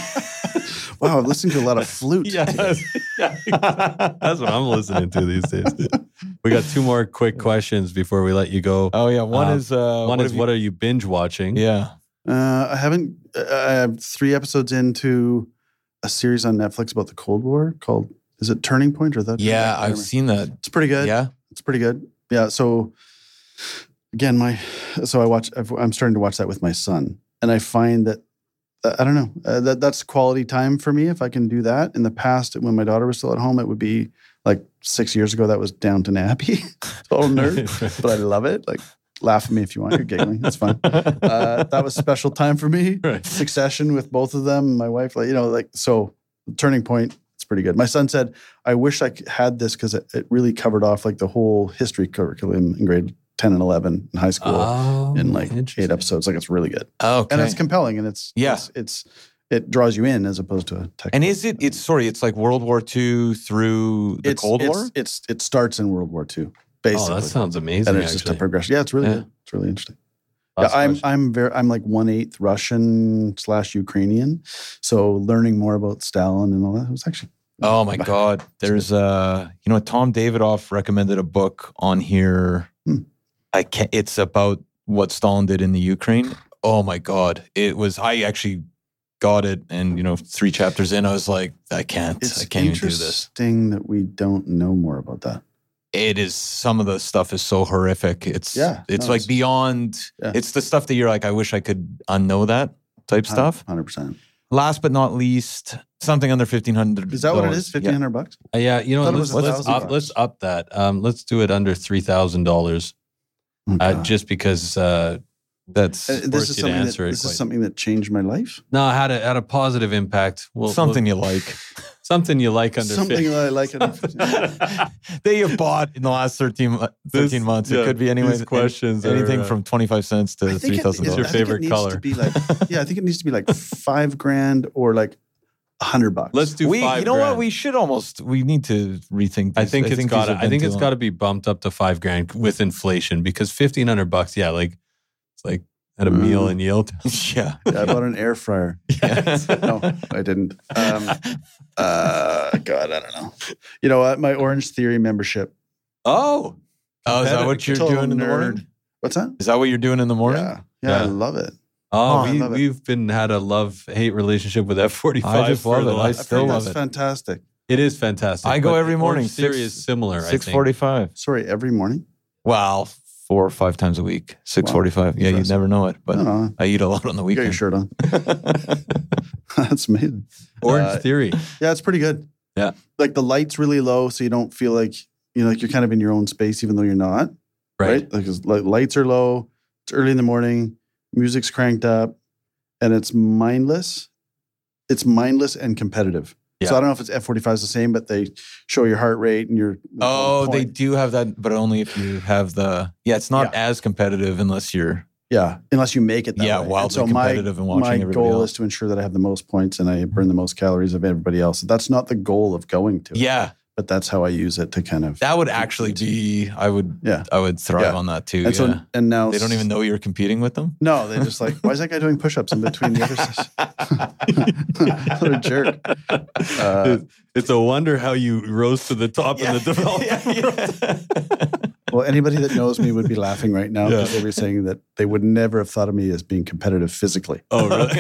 Speaker 5: Wow, I'm listening to a lot of flute.
Speaker 3: yeah,
Speaker 5: today.
Speaker 3: yeah, that's what I'm listening to these days. We got two more quick questions before we let you go.
Speaker 4: Oh, yeah. One
Speaker 3: Uh,
Speaker 4: is, uh,
Speaker 3: One
Speaker 4: what
Speaker 3: is
Speaker 4: have you-
Speaker 3: what are you binge watching?
Speaker 4: yeah.
Speaker 5: Uh, I haven't. Uh, I have three episodes into a series on Netflix about the Cold War called. Is it Turning Point or that?
Speaker 4: Yeah,
Speaker 5: I
Speaker 4: I've
Speaker 5: remember.
Speaker 4: seen that.
Speaker 5: It's pretty good.
Speaker 4: Yeah.
Speaker 5: It's pretty good. Yeah. So again, my so I watch. I've, I'm starting to watch that with my son, and I find that uh, I don't know uh, that that's quality time for me if I can do that. In the past, when my daughter was still at home, it would be like six years ago. That was Downton Abbey, total nerd, but I love it. Like, laugh at me if you want. You're giggling. That's fine. Uh, that was special time for me.
Speaker 3: Right.
Speaker 5: Succession with both of them. My wife, like you know, like so. Turning Point. It's pretty good. My son said, "I wish I had this because it, it really covered off like the whole history curriculum in grade ten and eleven in high school
Speaker 3: Oh,
Speaker 5: in like eight
Speaker 3: interesting.
Speaker 5: episodes. Like it's really good
Speaker 4: Okay.
Speaker 5: and it's compelling and it's
Speaker 4: Yeah.
Speaker 5: it's, it's it draws you in as opposed to a tech.
Speaker 4: And is it? It's sorry. It's like World War Two through the
Speaker 5: it's,
Speaker 4: Cold
Speaker 5: it's,
Speaker 4: War.
Speaker 5: It's it starts in World War Two basically.
Speaker 3: Oh, that sounds amazing.
Speaker 5: and it's just a
Speaker 3: actually.
Speaker 5: progression. Yeah, it's really
Speaker 3: Yeah.
Speaker 5: good. It's really interesting.
Speaker 3: Last
Speaker 5: yeah, I'm
Speaker 3: question.
Speaker 5: I'm very I'm like one eighth Russian slash Ukrainian, so learning more about Stalin and all that was actually.
Speaker 4: Oh my God! There's uh, you know, Tom Davidoff recommended a book on here.
Speaker 5: Hmm.
Speaker 4: I can't. It's about what Stalin did in the Ukraine. Oh my God! It was. I actually got it, and you know, three chapters in, I was like, I can't.
Speaker 5: It's
Speaker 4: I can't even do this.
Speaker 5: interesting that we don't know more about that.
Speaker 4: It is. Some of the stuff is so horrific. It's.
Speaker 5: Yeah,
Speaker 4: It's
Speaker 5: no,
Speaker 4: like
Speaker 5: it's-
Speaker 4: beyond.
Speaker 5: Yeah.
Speaker 4: It's the stuff that you're like, I wish I could unknow that type stuff.
Speaker 5: Hundred percent.
Speaker 4: Last but not least, something under fifteen hundred.
Speaker 5: Is that what it is? Fifteen hundred bucks?
Speaker 3: Uh, yeah, you know,
Speaker 5: Thought it
Speaker 3: let's,
Speaker 5: was a
Speaker 3: let's
Speaker 5: thousand
Speaker 3: up
Speaker 5: bucks.
Speaker 3: let's up that. Um, let's do it under three thousand dollars.
Speaker 5: Oh,
Speaker 3: Uh,
Speaker 5: God.
Speaker 3: just because uh,
Speaker 4: That's
Speaker 5: Uh,
Speaker 3: force
Speaker 5: this is
Speaker 3: you to
Speaker 5: something that,
Speaker 3: answer it
Speaker 5: this
Speaker 3: quite-
Speaker 5: is something that changed my life.
Speaker 3: no, it had a had a positive impact. We'll,
Speaker 4: something
Speaker 3: we'll-
Speaker 4: you like.
Speaker 3: something you like under
Speaker 5: Something
Speaker 3: fifty.
Speaker 5: that I like. Under fifteen.
Speaker 4: That you bought in the last thirteen, mo- thirteen
Speaker 3: This-
Speaker 4: months.
Speaker 3: yeah,
Speaker 4: It could be anyways.
Speaker 3: these questions are,
Speaker 4: anything
Speaker 3: uh,
Speaker 4: from twenty-five cents to
Speaker 5: I think
Speaker 4: three
Speaker 5: it-
Speaker 4: thousand
Speaker 5: it-
Speaker 3: What's your
Speaker 4: dollars.
Speaker 5: I think
Speaker 3: favorite
Speaker 5: it needs
Speaker 3: color?
Speaker 5: To be like, yeah, I think it needs to be like five grand or like a hundred bucks.
Speaker 3: Let's do
Speaker 4: We,
Speaker 3: five.
Speaker 4: you know what?
Speaker 3: grand.
Speaker 4: We should almost. We need to rethink.
Speaker 3: I
Speaker 4: This.
Speaker 3: think it's
Speaker 4: these
Speaker 3: got.
Speaker 4: have
Speaker 3: I
Speaker 4: been
Speaker 3: think
Speaker 4: too
Speaker 3: it's
Speaker 4: long.
Speaker 3: got to be bumped up to five grand with inflation because fifteen hundred bucks. Yeah, like it's like at a
Speaker 5: Mm.
Speaker 3: meal in Yale.
Speaker 4: Yeah.
Speaker 5: Yeah, I bought an air fryer. No, I didn't. Um, uh, God, I don't know. You know what? My Orange Theory membership.
Speaker 3: Oh,
Speaker 4: Oh, is that what you're
Speaker 5: Total
Speaker 4: doing in the
Speaker 5: nerd.
Speaker 4: morning?
Speaker 5: What's that?
Speaker 4: Is that what you're doing in the morning?
Speaker 5: Yeah, yeah,
Speaker 3: Yeah.
Speaker 5: I love it.
Speaker 3: oh,
Speaker 5: Oh, I
Speaker 3: we,
Speaker 5: love it.
Speaker 3: we've been had a love hate relationship with F forty-five.
Speaker 4: I just
Speaker 3: for
Speaker 4: love
Speaker 3: the
Speaker 4: it. I
Speaker 3: last-
Speaker 5: I
Speaker 4: still
Speaker 5: think
Speaker 4: love
Speaker 5: that's
Speaker 4: it.
Speaker 5: fantastic.
Speaker 3: It is fantastic.
Speaker 4: I go
Speaker 3: but
Speaker 4: every morning,
Speaker 3: Orange Theory
Speaker 4: six-
Speaker 3: is similar. I
Speaker 4: Six
Speaker 3: think.
Speaker 4: forty-five.
Speaker 5: Sorry, every morning.
Speaker 4: Well, four or five times a week. Six forty-five. Yeah, you
Speaker 5: Impressive.
Speaker 4: never know it, but
Speaker 5: no, no,
Speaker 4: I eat a lot on the
Speaker 5: you got your
Speaker 4: weekend.
Speaker 5: shirt on. That's amazing.
Speaker 3: Orange
Speaker 5: Uh,
Speaker 3: Theory.
Speaker 5: Yeah, it's pretty good.
Speaker 3: Yeah.
Speaker 5: Like the light's really low, so you don't feel like you know, like you're kind of in your own space, even though you're not.
Speaker 3: Right.
Speaker 5: Like 'cause li- lights are low. It's early in the morning, music's cranked up, and it's mindless. It's mindless and competitive.
Speaker 4: Yeah.
Speaker 5: So I don't know if it's F forty-five is the same, but they show your heart rate and your
Speaker 4: Oh, they
Speaker 5: point.
Speaker 4: do have that, but only if you have the. Yeah, it's not
Speaker 5: Yeah.
Speaker 4: as competitive unless you're.
Speaker 5: Yeah, unless you make it that
Speaker 4: Yeah,
Speaker 5: way.
Speaker 4: wildly
Speaker 5: And so my,
Speaker 4: competitive and watching
Speaker 5: my
Speaker 4: everybody
Speaker 5: goal
Speaker 4: else.
Speaker 5: is to ensure that I have the most points and I burn the most calories of everybody else. That's not the goal of going to it.
Speaker 4: Yeah,
Speaker 5: But that's how I use it to kind of.
Speaker 4: that would actually be. I would.
Speaker 5: Yeah.
Speaker 4: I would thrive
Speaker 5: Yeah.
Speaker 4: on that too.
Speaker 5: And so,
Speaker 4: yeah.
Speaker 5: and now.
Speaker 4: They don't even know you're competing with them.
Speaker 5: No, they just like, why is that guy doing push ups in between the others? What a jerk. Uh,
Speaker 3: It's a wonder how you rose to the top in the development.
Speaker 4: yeah.
Speaker 5: Well, anybody that knows me would be laughing right now because
Speaker 3: Yeah.
Speaker 5: they were saying that they would never have thought of me as being competitive physically.
Speaker 3: Oh, really?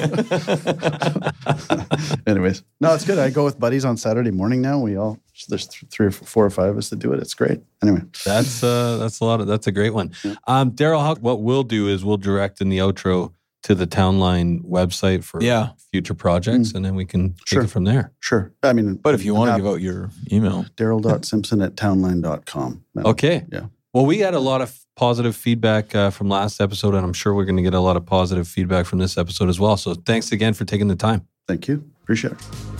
Speaker 5: Anyways, no, it's good. I go with buddies on Saturday morning now. We all, there's th- three or four or five of us that do it. It's great. Anyway.
Speaker 3: That's uh, that's a lot of that's a great one. Um, Daryl, how- what we'll do is we'll direct in the outro to the Townline website for
Speaker 4: Yeah.
Speaker 3: future projects, and then we can take
Speaker 5: Sure.
Speaker 3: it from there.
Speaker 5: Sure. I mean,
Speaker 4: But if you want to give out your email,
Speaker 5: Daryl.Simpson at townline dot com.
Speaker 3: Okay.
Speaker 5: Yeah.
Speaker 3: Well, we had a lot of positive feedback uh, from last episode, and I'm sure we're going to get a lot of positive feedback from this episode as well. So thanks again for taking the time.
Speaker 5: Thank you. Appreciate it.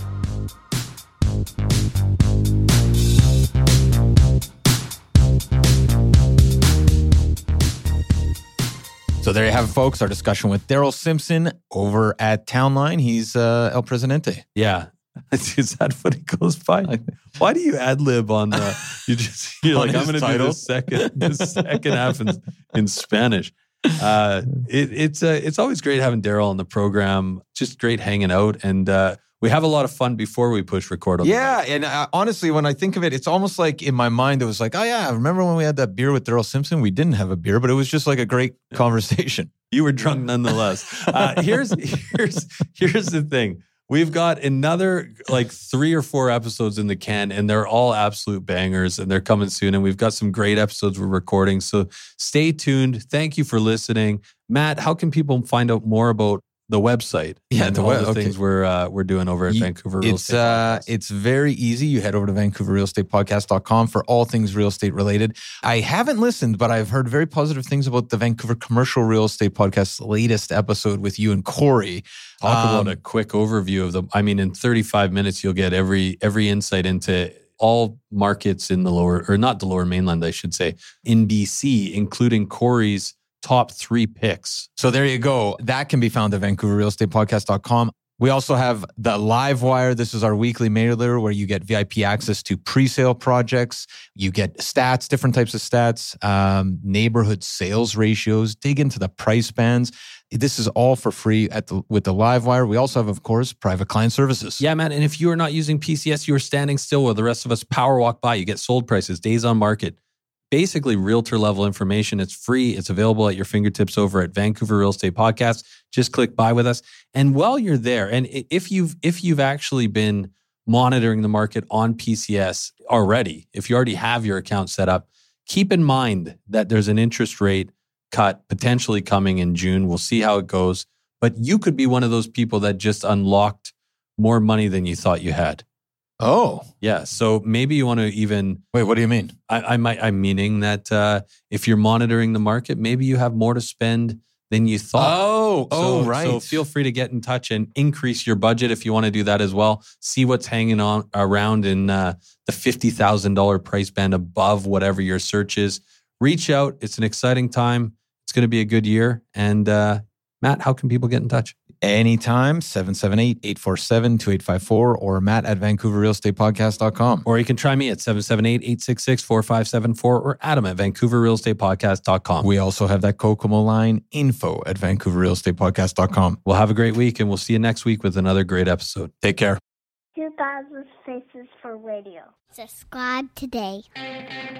Speaker 4: so there you have it, folks. Our discussion with Daryl Simpson over at Townline. He's uh, El Presidente.
Speaker 3: Yeah. Is that what it goes by? Why do you ad lib on the? You just you're
Speaker 4: On
Speaker 3: like, I'm
Speaker 4: his
Speaker 3: going to do
Speaker 4: title?
Speaker 3: the second the second half in, in Spanish. Uh, it, it's uh, it's always great having Daryl on the program. Just great hanging out, and uh, we have a lot of fun before we push record. On the
Speaker 4: Yeah,
Speaker 3: mic.
Speaker 4: and uh, honestly, when I think of it, it's almost like in my mind, it was like, oh yeah, remember when we had that beer with Daryl Simpson? We didn't have a beer, but it was just like a great conversation.
Speaker 3: You were drunk nonetheless. Uh, here's here's here's the thing. We've got another like three or four episodes in the can, and they're all absolute bangers, and they're coming soon. And we've got some great episodes we're recording. So stay tuned. Thank you for listening. Matt, how can people find out more about the website?
Speaker 4: Yeah,
Speaker 3: and
Speaker 4: the
Speaker 3: all
Speaker 4: web-
Speaker 3: the
Speaker 4: okay.
Speaker 3: things we're uh, we're doing over at
Speaker 4: Ye-
Speaker 3: Vancouver Real
Speaker 4: It's
Speaker 3: Estate.
Speaker 4: uh,
Speaker 3: Podcast.
Speaker 4: it's very easy. You head over to Vancouver Real Estate Podcast dot com for all things real estate related. I haven't listened, but I've heard very positive things about the Vancouver Commercial Real Estate Podcast's latest episode with you and Corey.
Speaker 3: Talk
Speaker 4: Um,
Speaker 3: about a quick overview of them. I mean, in thirty-five minutes, you'll get every every insight into all markets in the lower, or not the lower mainland, I should say, in B C, including Corey's top three picks.
Speaker 4: So there you go. That can be found at Vancouver Real Estate Podcast dot com. We also have the Live Wire. This is our weekly mailer where you get V I P access to pre-sale projects. You get stats, different types of stats, um, neighborhood sales ratios, dig into the price bands. This is all for free at the, with the Live Wire. We also have, of course, private client services.
Speaker 3: Yeah, man. And if you are not using P C S, you are standing still while the rest of us power walk by. You get sold prices, days on market, basically realtor level information. It's free. It's available at your fingertips over at Vancouver Real Estate Podcast. Just click buy with us. And while you're there, and i- if you've if you've actually been monitoring the market on P C S already, if you already have your account set up, keep in mind that there's an interest rate cut potentially coming in June. We'll see how it goes. But you could be one of those people that just unlocked more money than you thought you had.
Speaker 4: Oh,
Speaker 3: Yeah. So maybe you want to even,
Speaker 4: wait, what do you mean?
Speaker 3: I, I might, I'm meaning that uh, if you're monitoring the market, maybe you have more to spend than you thought.
Speaker 4: Oh, oh,
Speaker 3: So-
Speaker 4: right.
Speaker 3: So feel free to get in touch and increase your budget if you want to do that as well. See what's hanging on around in uh, the fifty thousand dollars price band above whatever your search is. Reach out. It's an exciting time. It's going to be a good year. And uh, Matt, how can people get in touch?
Speaker 4: Anytime, seven seven eight, eight four seven, two eight five four or Matt at Vancouver Real Estate Podcast dot com.
Speaker 3: Or you can try me at seven seven eight, eight six six, four five seven four or Adam at Vancouver Real Estate Podcast dot com.
Speaker 4: We also have that Kokomo line, info at Vancouver Real Estate Podcast dot com.
Speaker 3: We'll have a great week, and we'll see you next week with another great episode.
Speaker 4: Take care.
Speaker 2: two thousand Faces for Radio. Subscribe today.